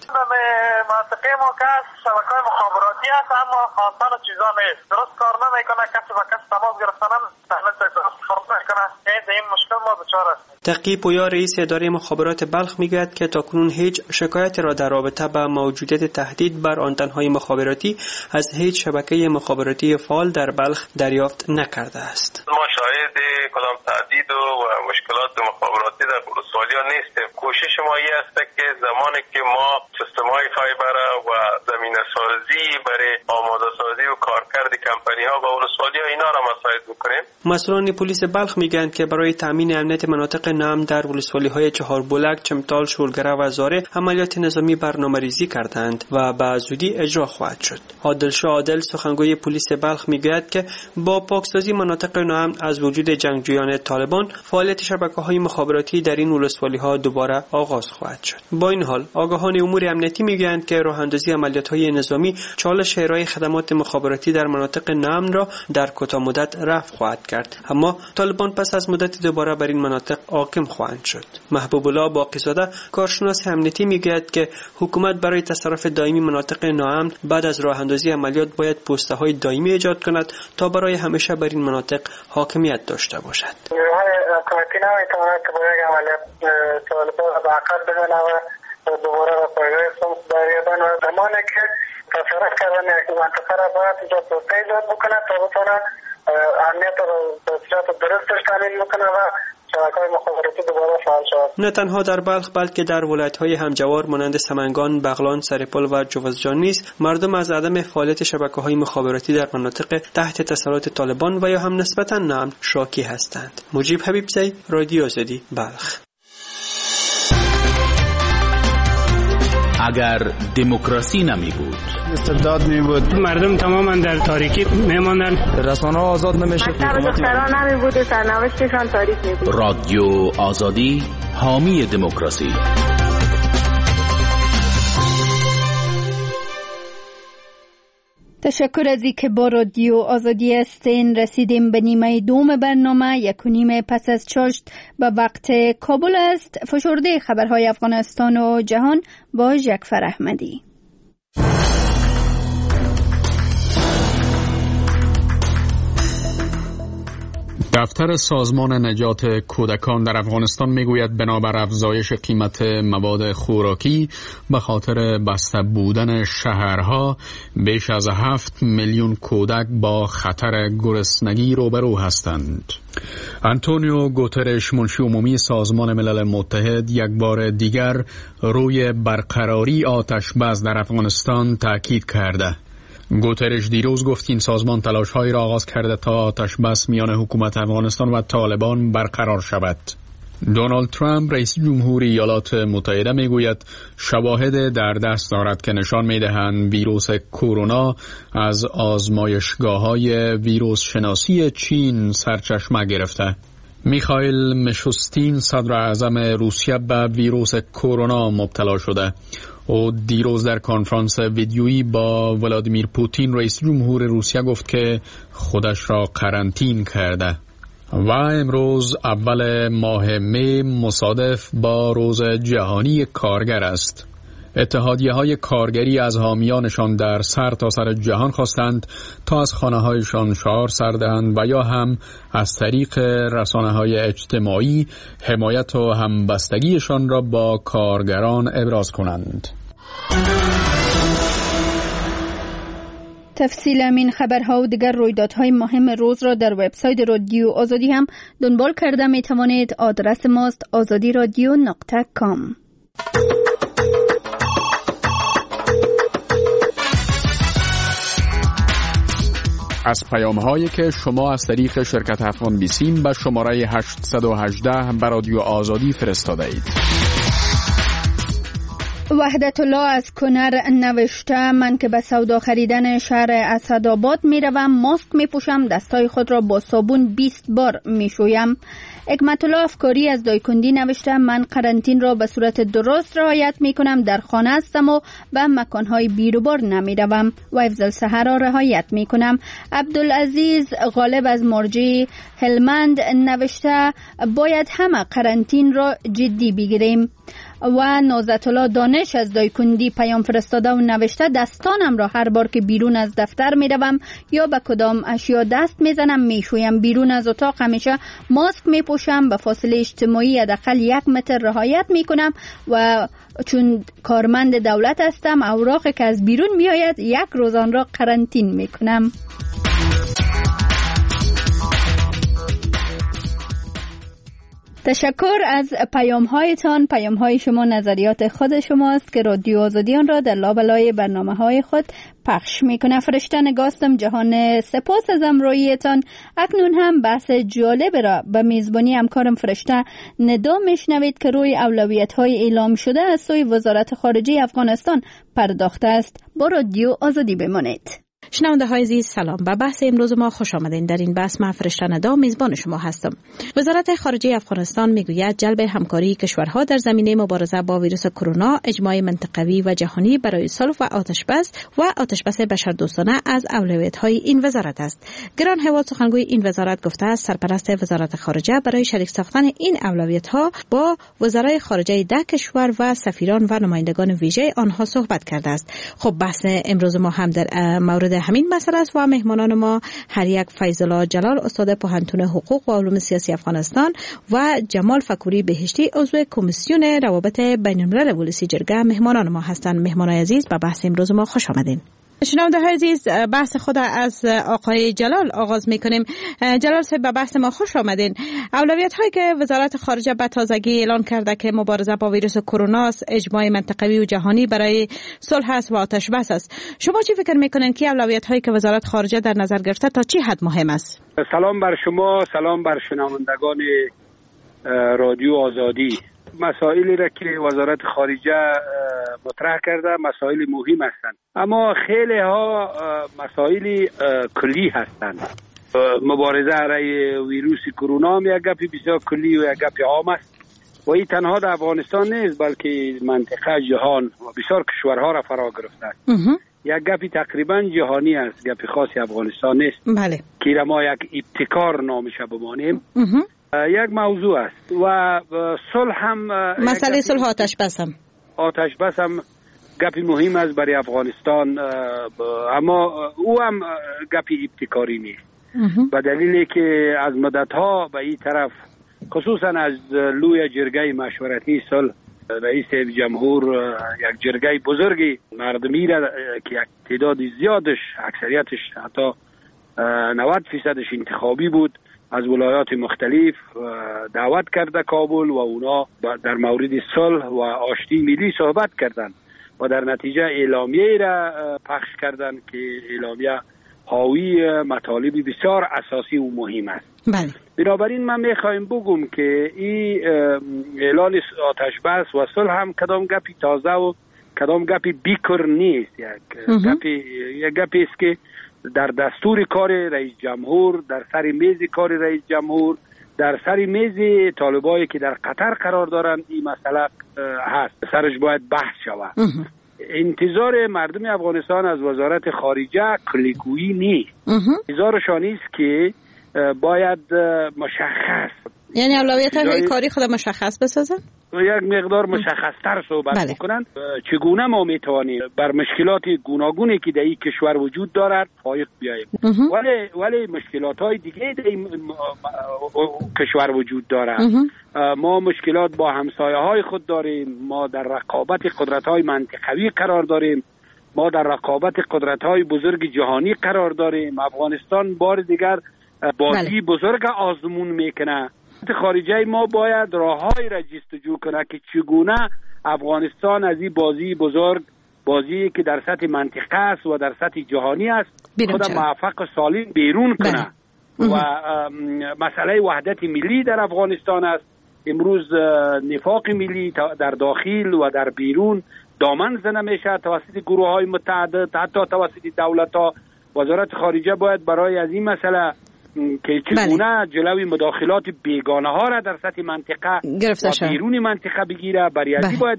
منطقه ما که شبکه‌های مخابراتی است اما آسان چیزا نیست. درست کار نمیکنه، کسی با کسی تماس گرفتن درست کار نمیکنه. این مشکل ما دچار هستیم. تقی پویا رئیس اداره مخابرات بلخ میگوید که تاکنون هیچ شکایتی را در رابطه با موجودیت تهدید بر آنتن‌های مخابراتی از هیچ شبکه مخابراتی فعال در بلخ دریافت نکرده است. ما شاهد کدام تهدید و مشکلات مخابراتی در ولسوالی‌ها نیستیم. کوشش ما این است که زمانی که ما سیستم‌های فایبر و زمینه‌سازی برای آماده‌سازی و کارکرد کمپانی‌ها و ولسوالی‌ها اینا را مساعد بکنیم. مسئولان پلیس بلخ میگویند که برای تامین امنیت مناطق نام در ولسوالی‌های چهاربلک، چمتال، شولگره و زاره عملیات نظامی برنامه‌ریزی کردند و به زودی اجرا خواهد شد. عادلشاه عادل سخنگوی پلیس بلخ میگوید که با پاکسازی مناطق نام از وجود جنگجویان طالبان فعالیت شبکه‌های مخابراتی در این ولسوالی‌ها دوباره آغاز خواهد شد. با این حال آگاهان امور امنیتی میگویند که راه‌اندازی عملیات‌های نظامی چالش ارائه خدمات مخابراتی در مناطق نام را در کوتاه مدت رفع خواهد کرد، اما طالبان پس از مدت دوباره بر این مناطق حاکم خواهند شد. محبوب الله باقی‌زاده کارشناس امنیتی میگوید که حکومت برای تصرف دائمی مناطق ناامن بعد از راه‌اندازی عملیات باید پست‌های دائمی ایجاد کند تا برای همیشه بر این مناطق حاکمیت داشته باشد. حکومتی نمیتواند که با یک عملیات طالبان را به عقب بزنه و دوباره به پایگاه سمت برگردن و زمانی که تصرف کردن یک منطقه را باید اینجا پسته ایجاد بکنه تا بتونه امنیت را به صورت درستش تامین بکنه و شبکه‌های مخابراتی دوباره فعال شود. نه تنها در بلخ بلکه در ولایت‌های همجوار مانند سمنگان، بغلان، سرپل و جوزجان نیز مردم از عدم فعالیت شبکه‌های مخابراتی در مناطق تحت تسلط طالبان و یا هم نسبتاً ناامن شاکی هستند. مجیب حبیبزی، رادیو آزادی، بلخ. اگر دموکراسی نمی بود، استبداد می بود، مردم تماما در تاریکی می ماندن، رسانه‌ها آزاد نمیشه، دختران نمی بود، سرنوشتشان تاریک می بود. رادیو آزادی، حامی دموکراسی. تشکر از اینکه با رادیو آزادی هستین. رسیدیم به نیمه دوم برنامه. 1:30 پس از چاشت به وقت کابل است. فشرده خبرهای افغانستان و جهان با جعفر احمدی. دفتر سازمان نجات کودکان در افغانستان میگوید بنابر افزایش قیمت مواد خوراکی به خاطر بسته بودن شهرها بیش از 7 میلیون کودک با خطر گرسنگی روبرو هستند. آنتونیو گوترش منشی عمومی سازمان ملل متحد یک بار دیگر روی برقراری آتش بس در افغانستان تاکید کرده. گوترش دیروز گفت این سازمان تلاش‌هایی را آغاز کرده تا آتش بس میان حکومت افغانستان و طالبان برقرار شود. دونالد ترامپ رئیس جمهوری ایالات متحده میگوید شواهد در دست دارد که نشان میدهند ویروس کرونا از آزمایشگاه‌های ویروس شناسی چین سرچشمه گرفته. میخائیل میشوستین صدر اعظم روسیه به ویروس کرونا مبتلا شده. او دیروز در کنفرانس ویدیویی با ولادیمیر پوتین رئیس جمهور روسیه گفت که خودش را قرنطین کرده. و امروز اول ماه می مصادف با روز جهانی کارگر است. اتحادیه‌های کارگری از حامیانشان در سرتاسر جهان خواستند تا از خانه‌هایشان شعار سر دهند و یا هم از طریق رسانه‌های اجتماعی حمایت و همبستگیشان را با کارگران ابراز کنند. تفصیل همین خبرها و دیگر رویدادهای مهم روز را در وبسایت رادیو آزادی هم دنبال کرده می توانید. آدرس ماست azadiradio.com. از پیام‌هایی که شما از طریق شرکت افغان بیسیم به شماره 818 به رادیو آزادی فرستاده اید. وحدت الله از کنر نوشته من که به سودا خریدن شهر اسدآباد می روم ماسک می پوشم، دستای خود را با صابون 20 بار می شویم. حکمت الله افکاری از دایکندی نوشته من قرنطین را به صورت درست رعایت می کنم، در خانه هستم و به مکانهای بیروبار نمی روم و حفظ الصحه را رعایت می کنم. عبدالعزیز غالب از مرجی هلمند نوشته باید همه قرنطین را جدی بگیریم. و نازت الله دانش از دایکندی پیام فرستاده و نوشته دستانم را هر بار که بیرون از دفتر می روم یا به کدام اشیا دست می زنم می شویم. بیرون از اتاق همیشه ماسک می پوشم، به فاصله اجتماعی حداقل 1 متر رعایت می کنم و چون کارمند دولت هستم اوراقی که از بیرون می آید 1 روز آن را قرنطین می کنم. تشکر از پیام‌هایتان. پیام‌های شما نظریات خود شماست که رادیو آزادی آن را در لابلای برنامه‌های خود پخش می‌کنه. فرشته نگاستم جهان، سپاس از همراهیتان. اکنون هم بحث جالب را به میزبانی همکارم فرشته ندا میشنوید که روی اولویت‌های اعلام شده از سوی وزارت خارجه افغانستان پرداخته است. با رادیو آزادی بمانید. شنونده های عزیز سلام. به بحث امروز ما خوش آمدین. در این بحث من فرشته ندا میزبان شما هستم. وزارت خارجه افغانستان میگوید جلب همکاری کشورها در زمینه مبارزه با ویروس کرونا اجماع منطقوی و جهانی برای صلح و آتشبس بشردوستانه از اولویت‌های این وزارت است. گران حواد سخنگوی این وزارت گفته است سرپرست وزارت خارجه برای شریک ساختن این اولویت‌ها با وزرای خارجه 10 کشور و سفیران و نمایندگان ویژه آنها صحبت کرده است. خب بحث امروز ما هم در مورد همین مسئله است و مهمانان ما هر یک فیض الله جلال استاد پوهنتون حقوق و علوم سیاسی افغانستان و جمال فکوری بهشتی عضو کمیسیون روابط بین الملل ولسی جرگه مهمانان ما هستند. مهمانان عزیز به بحث امروز ما خوش آمدین. شنونده های عزیز، بحث خود از آقای جلال آغاز میکنیم. جلال صاحب، به بحث ما خوش آمدین. اولویت هایی که وزارت خارجه به تازگی اعلان کرده که مبارزه با ویروس کرونا است، اجماع منطقوی و جهانی برای صلح است و آتش بس است. شما چی فکر میکنین که اولویت هایی که وزارت خارجه در نظر گرفته تا چی حد مهم است؟ سلام بر شما، سلام بر شنوندگان رادیو آزادی. مسائلی را که وزارت خارجه مطرح کرده مسائل مهم هستند، اما خیلی ها مسائل کلی هستند. مبارزه علیه ویروس کرونا هم یک گپ بسیار کلی و یک گپ عام است و این تنها در افغانستان نیست بلکه منطقه جهان و بسیار کشورها را فرا گرفته است. یک گپی تقریبا جهانی است، گپ خاصی افغانستان نیست. بله. که ما یک ابتکار نامش بمانیم. یک موضوع است و صلح هم مسئله صلح آتش بس هم گپی مهم است برای افغانستان، اما او هم گپی ابتکاری نیست به دلیلی که از مدتها به این طرف خصوصا از لوی جرگه مشورتی صلح رئیس جمهور یک جرگه بزرگی مردمی را که یک تعداد زیادش اکثریتش حتی 90% انتخابی بود از ولایات مختلف دعوت کرده کابل و اونا در مورد صلح و آشتی ملی صحبت کردند و در نتیجه اعلامیه را پخش کردند که اعلامیه حاوی مطالب بسیار اساسی و مهم است. بله. بنابراین من میخوایم بگم که این اعلان آتش بس و صلح هم کدام گپی تازه و کدام گپی بیکر نیست. یک گپی است که در دستور کار رئیس جمهور، در سر میز کار رئیس جمهور، در سر میز طالبایی که در قطر قرار دارند این مسئله هست، سرش باید بحث شود. انتظار مردم افغانستان از وزارت خارجه کلیگویی نیست. انتظارشان است که باید مشخص، یعنی اولویت های کاری خود مشخص بسازن، یک مقدار مشخصتر صحبت بکنن. چگونه ما میتوانیم بر مشکلات گوناگونی که در این کشور وجود دارد فائق بیاییم، ولی مشکلات های دیگه در این کشور وجود دارد. ما مشکلات با همسایه های خود داریم، ما در رقابت قدرت های منطقوی قرار داریم، ما در رقابت قدرت های بزرگ جهانی قرار داریم. افغانستان بار دیگر بازی بزرگ آزمون میکنه. خارجه ما باید راههایی را جستجو کنه که چگونه افغانستان از این بازی بزرگ، بازی که در سطح منطقه است و در سطح جهانی است، خود موفق و سالم بیرون کنه. و مسئله وحدت ملی در افغانستان است. امروز نفاق ملی در داخل و در بیرون دامن زنه میشه توسط گروه های متعدد، حتی توسط دولت ها. وزارت خارجه باید برای از این مسئله که چگونه جلوی مداخلات بیگانه ها را در سطح منطقه و بیرون منطقه بگیره. بریادی باید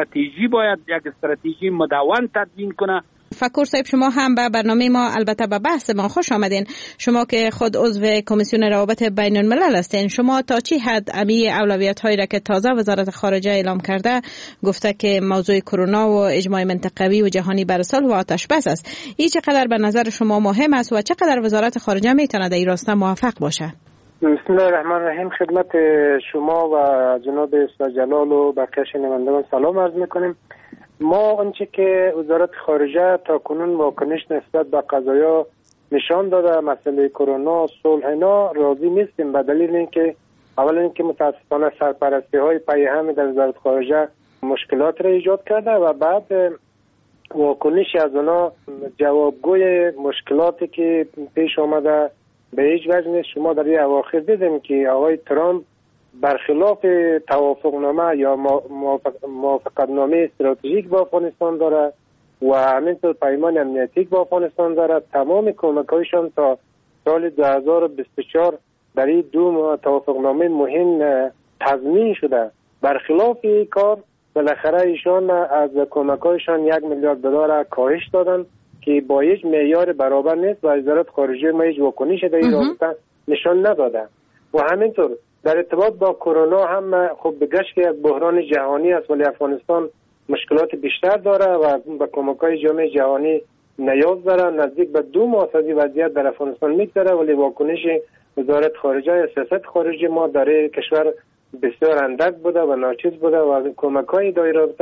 یک استراتژی مدون تدوین کنه. فکر صاحب، شما هم به برنامه ما، البته به بحث ما خوش آمدین. شما که خود عضو کمیسیون روابط بین الملل هستین، شما تا چی حد امی اولویت هایی را که تازه وزارت خارجه اعلام کرده، گفته که موضوع کرونا و اجماع منطقوی و جهانی بر صلح و آتش بس است، این چقدر به نظر شما مهم است و چقدر وزارت خارجه میتونه در این راستا موفق باشه؟ بسم الله الرحمن الرحیم. خدمت شما و جناب استاد جلال و بقیه شنوندگان سلام عرض میکنیم. ما آنچه که وزارت خارجه تا کنون واکنش نسبت به قضایا نشان داده، مسئله کرونا، صلح، اینا راضی نیستیم به دلیل اینکه اولا اینکه متاسفانه سرپرستی های پیهم در وزارت خارجه مشکلات را ایجاد کرده و بعد واکنش از اونا جوابگوی مشکلاتی که پیش آمده به هیچ وجه نیست. شما در این اواخر دیدیم که آقای ترامپ برخلاف توافقنامه یا موافقتنامه استراتژیک با افغانستان داره و همینطور پیمان امنیتی با افغانستان داره، تمام کمک‌هایشان تا سال 2024 در این دو توافقنامه مهم تضمین شده. برخلاف این کار بالاخره ایشان از کمک‌هایشان $1 میلیارد کاهش دادن که با هیچ معیار برابر نیست و وزارت خارجه ما هیچ واکنشی در این رابطه نشان نداده. و همینطور در ارتباط با کرونا هم خب به گشت یک بحران جهانی است، ولی افغانستان مشکلات بیشتر داره و به کمک‌های جامعه جهانی نیاز داره. نزدیک به 2 ماه از وضعیت در افغانستان میگذره، ولی واکنش وزارت خارجه یا سیاست خارجی ما در کشور بسیار اندک بوده و ناچیز بوده و کمک‌های دایره رابطه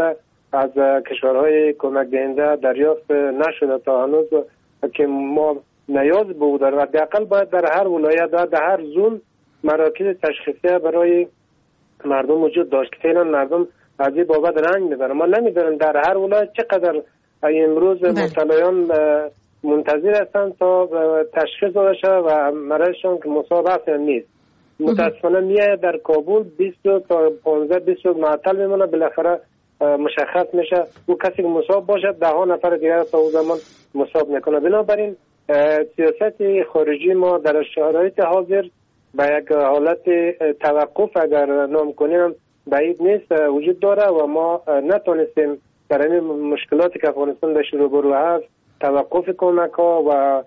از کشورهای کمک دهنده دریافت نشده تا هنوز که ما نیاز بود و حداقل باید در هر ولایت و در هر زون مراکز تشخیصی برای مردم وجود داشت که فعلا مردم از این بابت رنج میبرن. ما نمیدونم در هر ولایت چقدر امروز مبتلایان منتظر هستند تا تشخیص داده شود و مرضشان که مصاب هست یا نیست. متاسفانه میاد در کابل 20 تا 15-20 معطل میمونه، بالاخره مشخص میشه او کسی که مصاب باشد 10 نفر دیگر تا اون زمان مصاب میکنه. بنابراین سیاست خارجی ما در شرایط حاضر به یک حالت توقف اگر نام کنیم بعید نیست وجود داره و ما نتونستیم در این مشکلاتی که افغانستان داشت روبرو هست توقف کمک ها و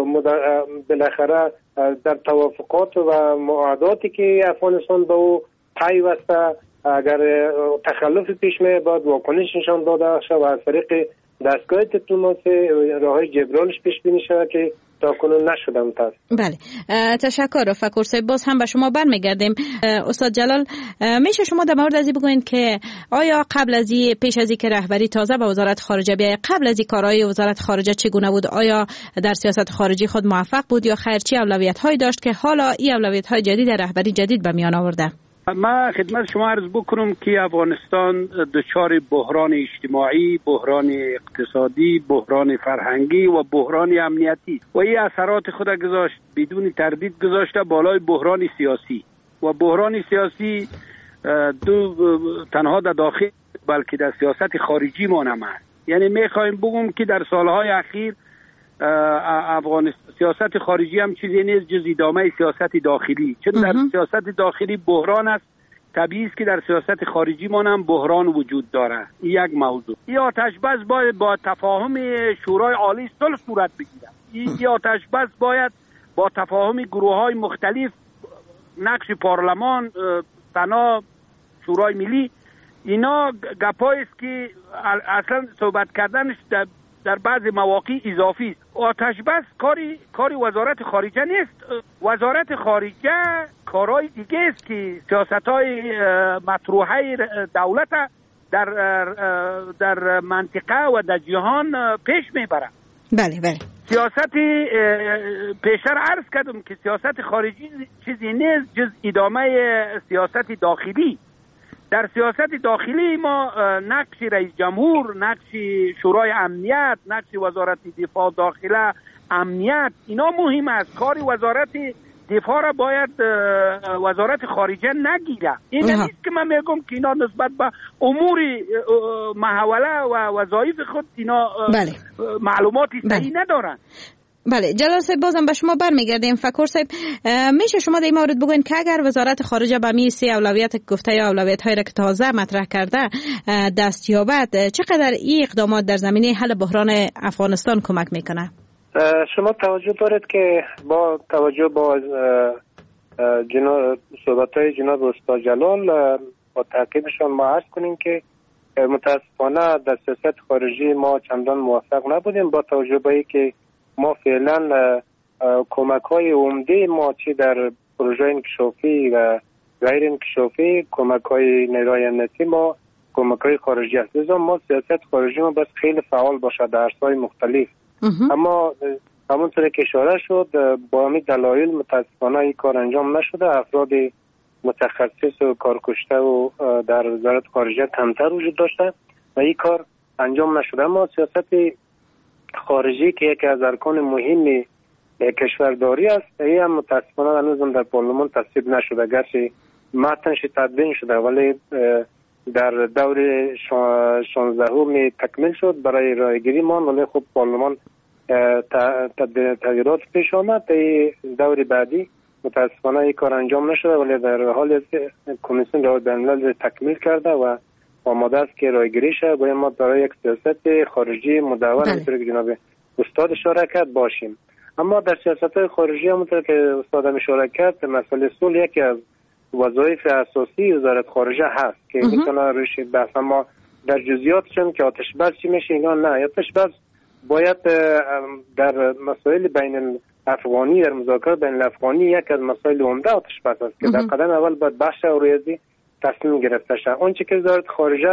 بالاخره در توافقات و معاهداتی که افغانستان به او پیوسته اگر تخلف پیش می باید واکنش نشان داده شود و از طریق دستگاه دیپلماسی راههای جبرانش پیش بینی شود که تا کنون نشده متاسف. بله تشکر فکر صاحب. باز هم به شما برمیگردیم. استاد جلال میشه شما در مورد از این بگوین که آیا قبل از این پیش از این که رهبری تازه به وزارت خارجه بیاید قبل از این کارهای وزارت خارجه چگونه بود؟ آیا در سیاست خارجی خود موفق بود یا خیر چی اولویت‌هایی داشت که حالا این اولویت‌های جدید رهبری جدید به میان آورده؟ ما خدمت شما عرض بکنم که افغانستان دچار بحران اجتماعی، بحران اقتصادی، بحران فرهنگی و بحران امنیتی و این اثرات خود گذاشت بدون تردید گذاشته بالای بحران سیاسی و بحران سیاسی تنها در داخل بلکه در سیاست خارجی ما هم هست. یعنی میخوایم بگم که در سالهای اخیر افغانستان سیاست خارجی هم چیزی نیست جز ادامه سیاست داخلی. چون در سیاست داخلی بحران است، طبیعی است که در سیاست خارجی ما هم بحران وجود داره. این یک موضوع. این آتش بس باید با تفاهم شورای عالی صلح صورت بگیرد. این آتش بس باید با تفاهم گروه‌های مختلف، نقش پارلمان، سنا، شورای ملی، اینا گپایی است که اصلا صحبت کردنش در بعض مواقع اضافی است. آتش بس کاری وزارت خارجه نیست. وزارت خارجه کارهای دیگه است که سیاست‌های مطروحه دولت در منطقه و در جهان پیش میبره. بله بله. سیاست پیشتر عرض کردم که سیاست خارجی چیزی نیست جز ادامه سیاست داخلی. در سیاست داخلی ما نقش رئیس جمهور، نقش شورای امنیت، نقش وزارت دفاع داخله امنیت، اینا مهم است. کاری وزارت دفاع را باید وزارت خارجه نگیره. این نیست که من میگم که اینا نسبت به امور محوله و وظایف خود اینا معلوماتی صحیح ندارن. بله جلال صاحب بازم به شما برمیگردیم. فکر صاحب میشه شما در این مورد بگوین که اگر وزارت خارجه به می سی اولویت گفته یا اولویت هایی را که تازه مطرح کرده دست یابد چقدر این اقدامات در زمینه حل بحران افغانستان کمک میکنه؟ شما توجه دارید که با توجه با صحبت‌های جناب استاد جلال با تعقیبشان ما عرض کنیم که متاسفانه در سیاست خارجی ما چندان موفق نبودیم با توجه به اینکه ما فعلا کمک‌های عمده ما چه در پروژه انکشافی و غیر انکشافی کمک‌های نیروی امنیتی ما کمک‌های خارجی است. لذا ما سیاست خارجی ما بس خیلی فعال باشه در عرصه‌های مختلف. اما همونطور که اشاره شد با همین دلایل متاسفانه این کار انجام نشده. افراد متخصص و کارکشته و در وزارت خارجه کمتر وجود داشته و این کار انجام نشده. اما سیاست خارجی که یکی از ارکان مهم کشورداری است این هم متاسفانه هنوز در پارلمان تصویب نشده، گرچه متنش تدوین شده ولی در دور 16 تکمیل شد برای رایگیری مان، ولی خب پارلمان تغییرات پیش آمد. دور بعدی متاسفانه این کار انجام نشده ولی در حال کمیسیون روابط بین‌الملل تکمیل کرده و آماده است که رایگیری شود. باید ما برای یک سیاست خارجی مدون همونطور که جناب استاد اشاره کرد باشیم. اما در سیاست خارجی همونطور که استاد اشاره کرد مسئله صلح یکی از وظایف اساسی وزارت خارجه هست که میتونه روش بحث ما در جزئیات چون که آتش بس چی میشه اینا نه. آتش بس باید در مسائل بین افغانی در مذاکرات بین افغانی یک از مسائل عمده آتش بس است که در قدم اول باید بخش اوریزی تصمیم گرفته شد. اون چه که وزارت خارجه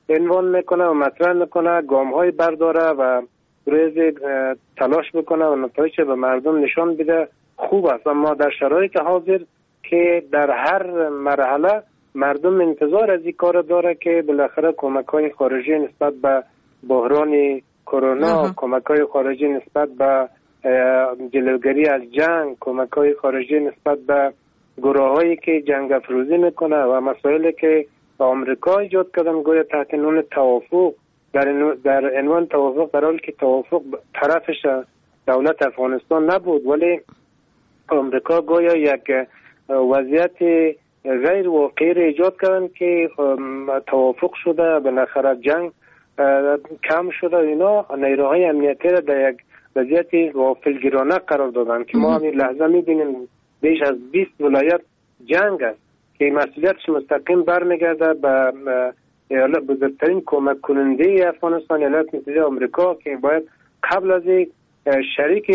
عنوان میکنه و مطرح میکنه، گام های برداره و روی تلاش بکنه و نتایج به مردم نشان بده خوب است. اما در شرایط حاضر که در هر مرحله مردم انتظار از این کار داره که بالاخره کمک های خارجی نسبت به بحران کرونا، کمک های خارجی نسبت به جلوگیری از جنگ، کمک های خارجی نسبت به گروه هایی که جنگ افروزی میکنه و مسائلی که به آمریکا ایجاد کردن گویا تحت عنوان توافق در عنوان توافق، در حالی که توافق طرفش دولت افغانستان نبود، ولی آمریکا گویا یک وضعیت غیر واقعی را ایجاد کردن که توافق شده، بالاخره جنگ کم شده. اینا نیروهای امنیتی را در یک وضعیت غافلگیرانه قرار دادن که ما همین لحظه میبینیم بیش از 20 ولایت جنگ است که مسئولیتش مستقیم برمیگرده به بزرگترین کمک کننده افغانستان، ایالات متحده آمریکا، که باید قبل از شریک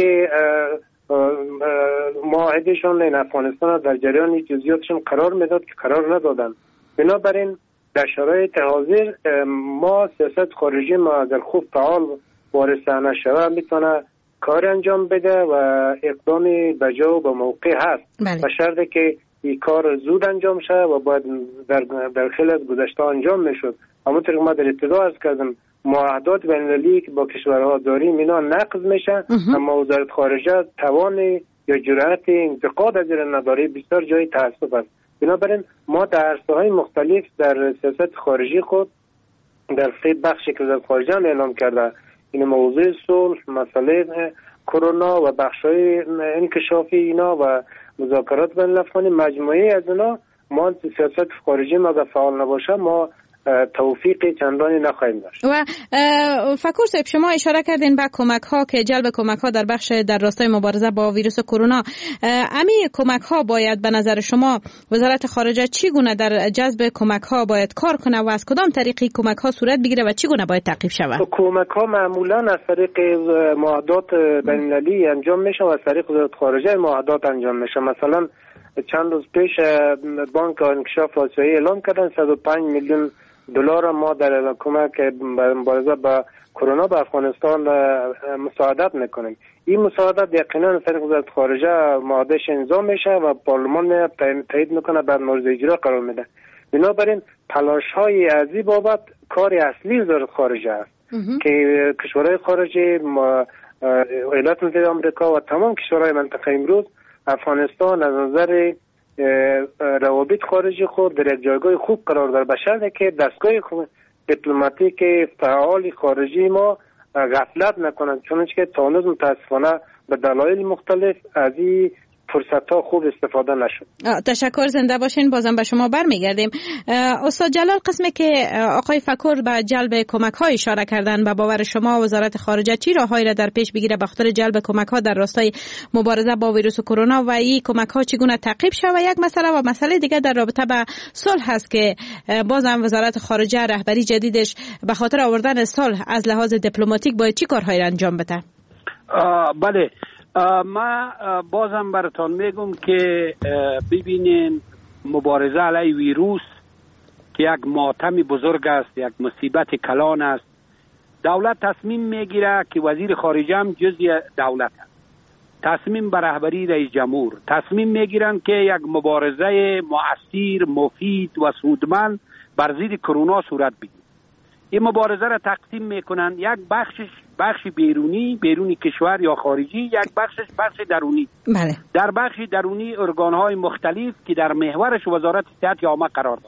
معاهدهشان این افغانستان در جریان جزئیاتشون قرار میداد که قرار ندادن. بنابراین در شرایط حاضر ما سیاست خارجی ما اگر خوب فعال وارد صحنه شود میتونه کار انجام بده و اقدام بجا و به موقع هست، به شرطی که این کار زود انجام شد و باید در خیلی از گذشته انجام میشد. همونطور که ما در ابتدا عرض کردم معاهدات بین‌المللی که با کشورها داریم اینا نقض میشن، اما وزارت خارجه توان یا جرأت انتقاد از این نداره، بسیار جای تأسف است. بنابراین ما در عرصه‌های مختلف در سیاست خارجی خود در سه بخشی که وزارت خارجه اعلام کرده، این موضوع صلح، مسئله کرونا و بخش‌های انکشافی اینا و مذاکرات بین الافغانی، مجموعه از اینا ما سیاست خارجی ما اگر فعال نباشه ما توفیق چندانی نخواهیم داشت. و فکر صاحب شما اشاره کردین به کمک ها که جلب کمک ها در راستای مبارزه با ویروس کرونا، امی کمک ها باید به نظر شما وزارت خارجه چی گونه در جذب کمک ها باید کار کنه و از کدام طریقی کمک ها صورت بگیره و چی گونه باید تعقیب شود؟ کمک ها معمولا از طریق معاهدات بین‌المللی انجام میشه و از طریق وزارت خارجه معاهدات انجام میشه. مثلا چند روز پیش بانک انکشاف آسیایی اعلام کردن 105 میلیون دلار ما در کمک مبارزه با کرونا به افغانستان مساعدت میکنیم. این مساعدت یقینا از طریق وزارت خارجه معاهدهش امضا میشه و پارلمان تایید میکنه، بعد مورد اجرا قرار میده. بنابراین تلاش های از این بابت کار اصلی وزارت خارجه است که کشورهای خارجی، ایالات متحده آمریکا و تمام کشورهای منطقه امروز افغانستان از نظر روابط خارجی خود در یک جایگاه خوب قرار داره، به شرطی که دستگاه دیپلماتیک فعال خارجی ما غفلت نکنند، چون که تا هنوز متاسفانه به دلایل مختلف از این فرصت ها خوب استفاده نشد. تشکر، زنده باشین. بازم به شما برمیگردیم. استاد جلال، قسمی که آقای فکر به جلب کمک ها اشاره کردن، به باور شما وزارت خارجه چی راههایی را در پیش بگیره به خاطر جلب کمک ها در راستای مبارزه با ویروس کرونا و این کمک ها چگونه تعقیب شود؟ یک مسئله و مسئله دیگه در رابطه به صلح هست که بازم وزارت خارجه رهبری جدیدش به خاطر آوردن صلح از لحاظ دیپلماتیک باید چی کارهایی را انجام بده؟ بله، ما بازم براتون میگم که ببینین مبارزه علیه ویروس که یک ماتم بزرگ است، یک مصیبت کلان است. دولت تصمیم میگیره که وزیر خارجه هم جزئی دولت است، تصمیم بر رهبری رئیس جمهور، تصمیم میگیرن که یک مبارزه مؤثر، مفید و سودمند بر ضد کرونا صورت بگیره. این مبارزه را تقسیم میکنن، یک بخش بیرونی کشور یا خارجی، یک بخش درونی. بله. در بخش درونی ارگانهای مختلف که در محورش وزارت صحت عامه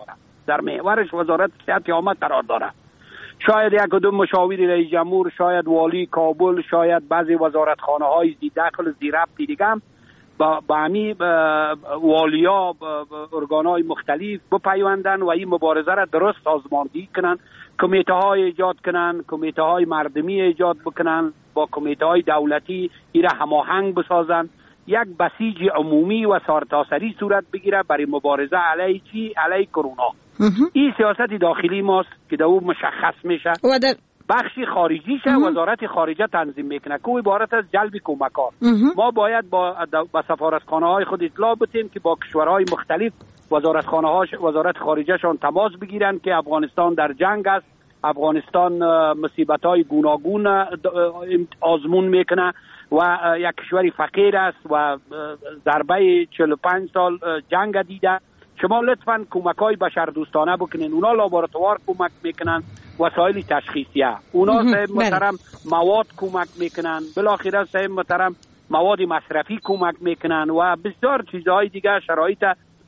قرار داره، شاید یک کدوم مشاور رئیس جمهور، شاید والی کابل، شاید بعضی وزارتخانه های داخل زیربط دیگه هم با همی والیا ارگانهای مختلف بپیوندن و این مبارزه را درست سازماندهی کنن، کمیته های ایجاد کنن، کمیته های مردمی ایجاد بکنن، با کمیته های دولتی ایره هماهنگ بسازن، یک بسیج عمومی و سرتاسری صورت بگیره برای مبارزه علیه علیه کرونا. این سیاست داخلی ماست که در اون مشخص میشه. بخشی خارجیشه وزارت خارجه تنظیم میکنه که عبارت از جلب کمک‌ها. ما باید با سفارتخانه های خود اطلاع بدیم که با کشورهای مختلف وزارت خارجه شان تماس بگیرن که افغانستان در جنگ است، افغانستان مصیبت‌های گوناگون آزمون میکنه و یک کشوری فقیر است و ضربه 45 سال جنگ دیده. شما لطفاً کمک‌های بشردوستانه بکنین. اونا لابراتوار کمک میکنن، وسایل تشخیصیه، اونا صاحب محترم مواد کمک میکنن، بالاخره صاحب محترم مواد مصرفی کمک میکنن و بسیار چیزهای دیگه، شرایط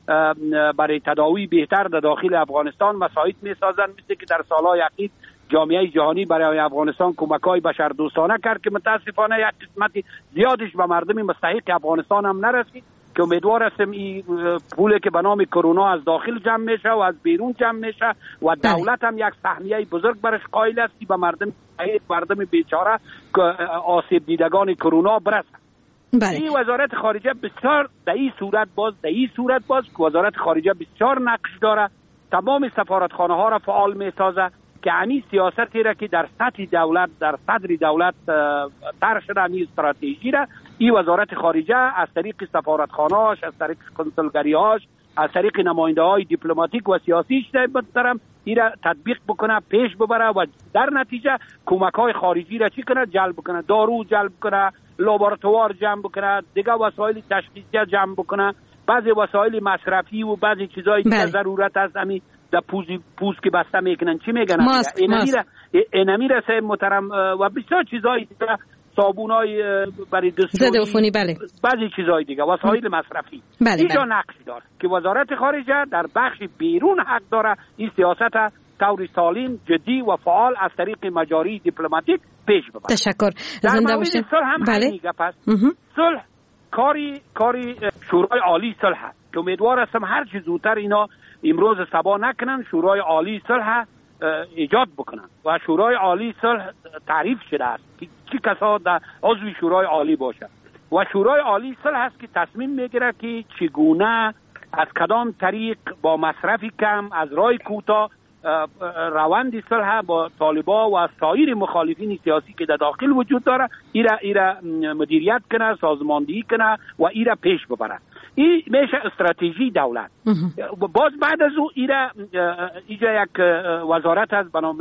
برای تداوی بهتر در داخل افغانستان مساعد میسازن. مثل که در سالهای اخیر جامعه جهانی برای افغانستان کمک‌های بشردوستانه کرد که متاسفانه یک قسمت زیادش به مردم مستحق افغانستان هم نرسید، که امیدوار هستم این پولی که به نام کرونا از داخل جمع میشه و از بیرون جمع میشه و دولت هم یک سهمیه بزرگ برش قائل است که به مردم بیچاره آسیب دیدگان کرونا برسه. این وزارت خارجه بسیار در این صورت باز که وزارت خارجه بسیار نقش داره، تمام سفارتخانه ها را فعال میسازه که همین سیاستی را که در سطح دولت، در صدر دولت طرح شده، همین استراتژی را این وزارت خارجه از طریق سفارتخانه‌اش، از طریق کنسولگری‌هاش، از طریق نماینده‌های دیپلماتیک و سیاسیش محترم این را تطبیق بکنه، پیش ببره و در نتیجه کمک‌های خارجی را چی کنه؟ جلب بکنه، دارو جلب کنه، لابراتوار جمع بکنه، دیگه وسایل تشخیصی جمع بکنه، بعضی وسایل مصرفی و بعضی چیزایی که ضرورت است همین در پوست که بسته میکنن چی میگن؟ اینمی را سه محترم و بسیار چیزایی دیگه، صابونای برای دستشویی، بعضی چیزهای دیگه، وسایل مصرفی. اینجا نقش داره که وزارت خارجه در بخش بیرون حق داره این سیاست طور سالم، جدی و فعال از طریق مجاری دیپلماتیک پیش ببره. تشکر. در مورد صلح هم میگه، پس صلح کاری شورای عالی صلح که امیدوار هستم هر چه زودتر اینا امروز صبا نکنن، شورای عالی صلح ایجاد بکنن و شورای عالی صلح تعریف شده است که چه کسا در عضو شورای عالی باشه و شورای عالی صلح است که تصمیم میگیره که چگونه از کدام طریق با مصرف کم از راه کوتاه روند صلح با طالبا و سایر مخالفین سیاسی که در داخل وجود داره ایرا مدیریت کنه، سازماندهی کنه و ایرا پیش ببره. این میشه استراتژی دولت. باز بعد از او اینجا یک وزارت هست به نام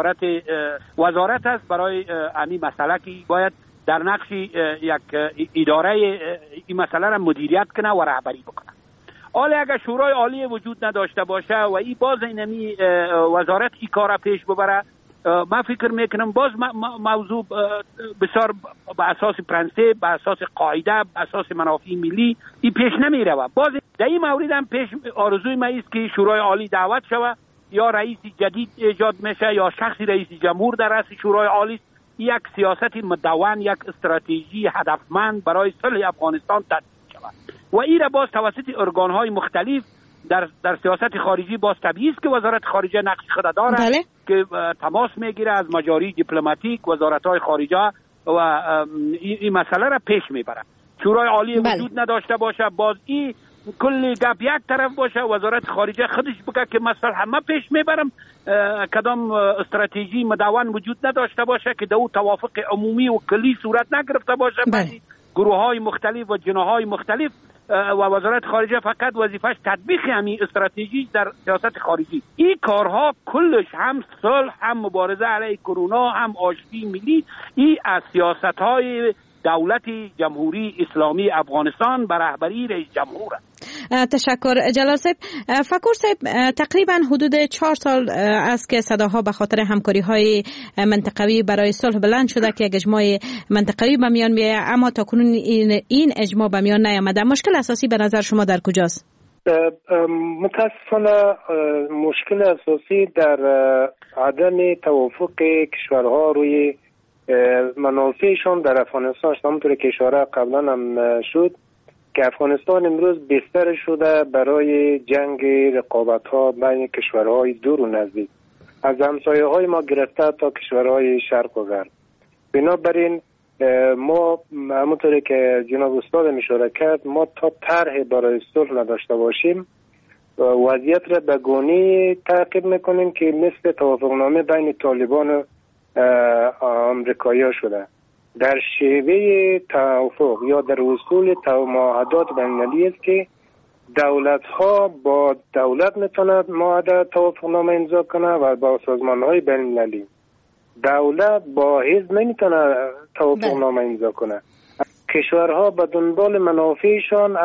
وزارت هست برای این مسئله که باید در نقش یک اداره این مسئله را مدیریت کنه و رهبری بکنه. حالا اگر شورای عالی وجود نداشته باشه و این باز اینمی وزارت این کار پیش ببره، من فکر میکنم باز موضوع بسیار به اساس پرنسپ، به اساس قاعده، به اساس منافع ملی این پیش نمیره. باز در این مورد هم پیش آرزوی ما است که شورای عالی دعوت شود، یا رئیس جدید ایجاد میشه یا شخصی رئیس جمهور در رأس شورای عالی، یک سیاست مدون، یک استراتژی هدفمند برای صلح افغانستان تدوین شود و این را باز توسط ارگان‌های مختلف در سیاست خارجی باز طبیعی است که وزارت خارجه نقش خود داره که تماس میگیره از مجاری دیپلماتیک، وزارت‌های خارجه و این مسئله را پیش میبره. شورای عالی وجود نداشته باشه، باز این کلی گپ یک طرف باشه، وزارت خارجه خودش بگه که مسئله همه پیش میبرم، کدام استراتژی مدون وجود نداشته باشه که دو توافق عمومی و کلی صورت نگرفته باشه بین گروه‌های مختلف و جناح‌های مختلف و وزارت خارجه فقط وظیفش تطبیق همین استراتژی در سیاست خارجی. این کارها کلش هم صلح، هم مبارزه علیه کرونا، هم آشتی ملی، این از سیاست‌های دولت جمهوری اسلامی افغانستان به رهبری رئیس جمهور است. تشکر جلال صاحب. فکر صاحب، تقریبا حدود 4 سال است که صداها به خاطر همکاری‌های منطقوی برای صلح بلند شده که یک اجماع منطقوی به میان میاد، اما تاکنون این اجماع به میان نیامده. مشکل اساسی به نظر شما در کجاست؟ متاسفانه مشکل اساسی در عدم توافق کشورها روی منافعشان در افغانستان است. همونطور که اشاره قبلا هم شد که افغانستان امروز بستر شده برای جنگ رقابت‌ها بین کشورهای دور و نزدیک، از همسایه‌های ما گرفته تا کشورهای شرق و غرب. بنابراین ما همونطوری که جناب استاد اشاره کرد، ما تا طرح برای صلح نداشته باشیم وضعیت را به گونه‌ای تعقیب میکنیم که مثل توافقنامه بین طالبان و امریکایی شده. در شیوه توافق یا در اصول معاهدات بین‌المللی است که دولت ها با دولت میتونه معاهده توافقنامه امضا کنه و با سازمان های بین المللی. دولت با حزب نمیتونه توافقنامه امضا کنه. کشورها به دنبال منافعشان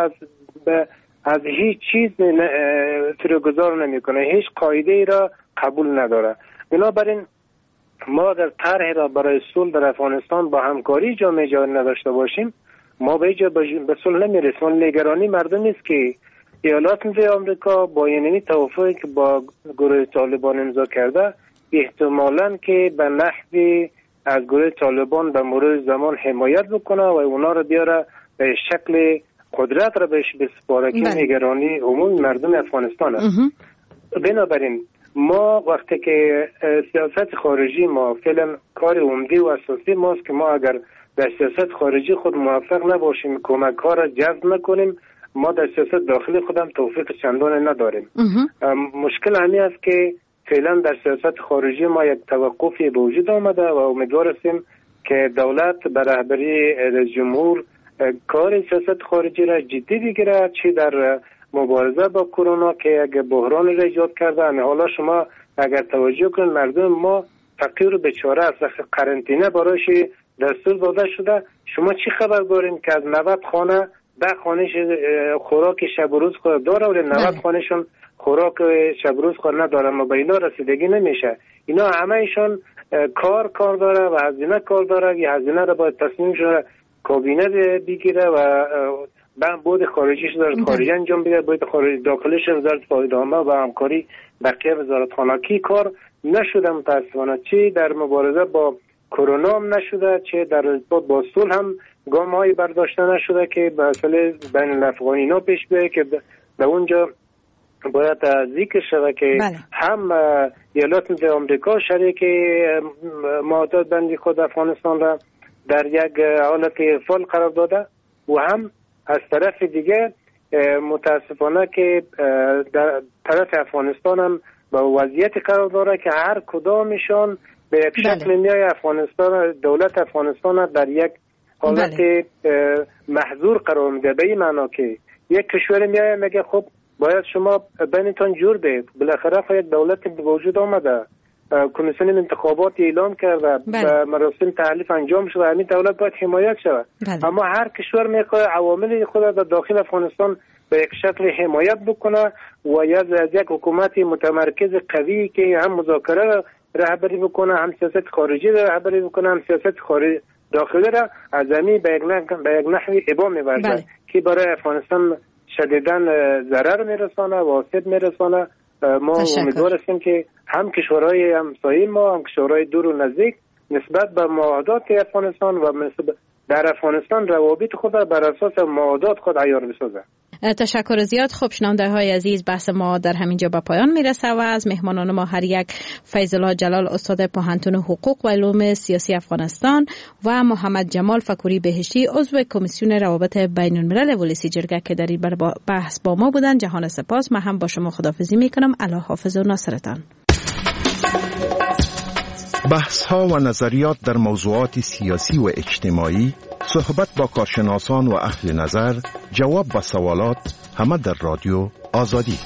از هیچ چیز تیرگذار نمیکنه، هیچ قاعده ای را قبول نداره. بنابراین ما اگر طرح را برای صلح در افغانستان با همکاری جامعه جهانی نداشته باشیم، ما به صلح نمیرسیم. نگرانی مردم است که ایالات متحده آمریکا با اینمی توافقی که با گروه طالبان امضا کرده احتمالاً که به نحوی از گروه طالبان به مرور زمان حمایت بکنه و اونا رو بیاره به شکل قدرت را بهش بسپاره که نگرانی عمومی مردم افغانستان است. بنابراین ما وقتی که سیاست خارجی ما فعلا کار عمده و اساسی ماست که ما اگر در سیاست خارجی خود موفق نباشیم، کمک ها را جذب نکنیم، ما در سیاست داخلی خودم توفیق چندان نداریم. مشکل همین است که فعلا در سیاست خارجی ما یک توقفی به وجود آمده و امیدوار هستیم که دولت به رهبری رئیس جمهور کار سیاست خارجی را جدی بگیره، چی در مبارزه با کرونا که یک بحران را ایجاد کرده. حالا شما اگر توجه کنید مردم ما فقیر و بیچاره است، قرنطینه برایش دستور داده شده. شما چی خبر دارین که از 90 خانه 10 خانهش خوراک شب و روز خود داره ولی 90 خانهشون خوراک شب و روز خود نداره. ما به اینا رسیدگی نمیشه. اینا همه ایشون کار داره و هزینه کار داره. یه هزینه را باید تصمیمش را کابینه بگیره و بود خارجیش وزارت خارجه انجام بده، باید خارج داخلش وزارت فایده عامه و همکاری بقیه وزارت خانه. کی کار نشده متاسفانه، چی در مبارزه با کرونا هم نشده، چه در ارتباط با صلح هم گام های برداشته نشده که مسئله بین الافغانی اینا پیش بیاید که به اونجا باید ذکر شده که هم ایالات متحده آمریکا شریک معاهدات بندی خود افغانستان را در یک حالت فعال قرار داده و هم از طرف دیگه متاسفانه که در طرف افغانستان هم به وضعیت قرار داره که هر کدامشان به یک شکل میای افغانستان، دولت افغانستان در یک حالت محظور قرار میده. به این معنا که یک کشور میای میگه خب باید شما بینتون جور بید. بالاخره یک دولت به وجود آمده، کمیسیون انتخابات اعلام کرده، به مراسم تحلیف انجام شده، همین دولت باید حمایت شود. اما هر کشور میخواد عوامل خود در داخل افغانستان به یک شکل حمایت بکنه و یا از یک حکومت متمرکز قوی که هم مذاکره رهبری بکنه، هم سیاست خارجی رهبری بکنه، هم سیاست خارجی داخلی را از زمین به یک نحوی ابا می‌ورزد که برای افغانستان شدیداً ضرر میرسانه و آسیب میرسانه. ما امیدوار هستیم که هم کشورهای همسایه ما، هم کشورهای دور و نزدیک نسبت به معاهدات افغانستان و در افغانستان روابط خود بر اساس معاهدات خود عیار بسازه. تشکر زیاد. خب شنونده های عزیز، بحث ما در همینجا به پایان میرسه و از مهمانان ما هر یک فیض الله جلال استاد پوهنتون حقوق و علوم سیاسی افغانستان و محمد جمال فکوری بهشتی عضو کمیسیون روابط بین الملل ولسی جرگه که در این بحث با ما بودن جهان سپاس. من هم با شما خداحافظی میکنم. الله حافظ و ناصرتان. بحث ها و نظریات در موضوعات سیاسی و اجتماعی، صحبت با کارشناسان و اهل نظر، جواب به سوالات، همه در رادیو آزادی.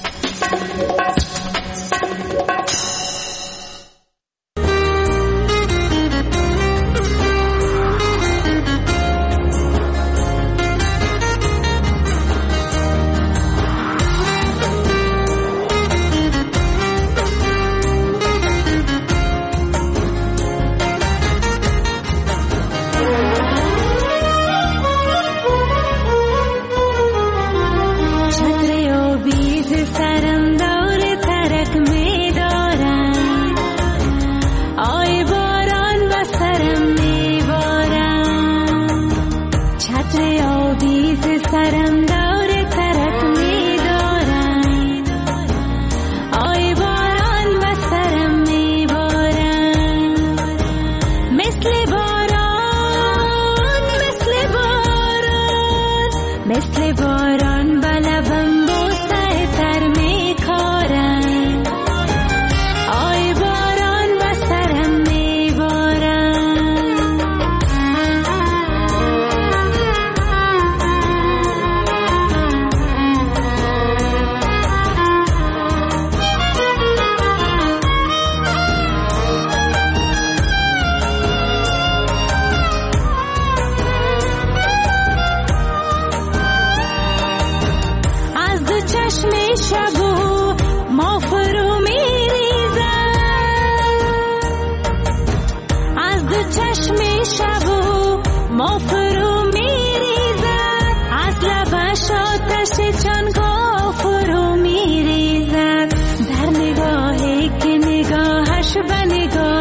چشم شب و ما فرو میریزد، از لبش آتش چنگا فرو میریزد، در نگاهی که نگاهش به نگاه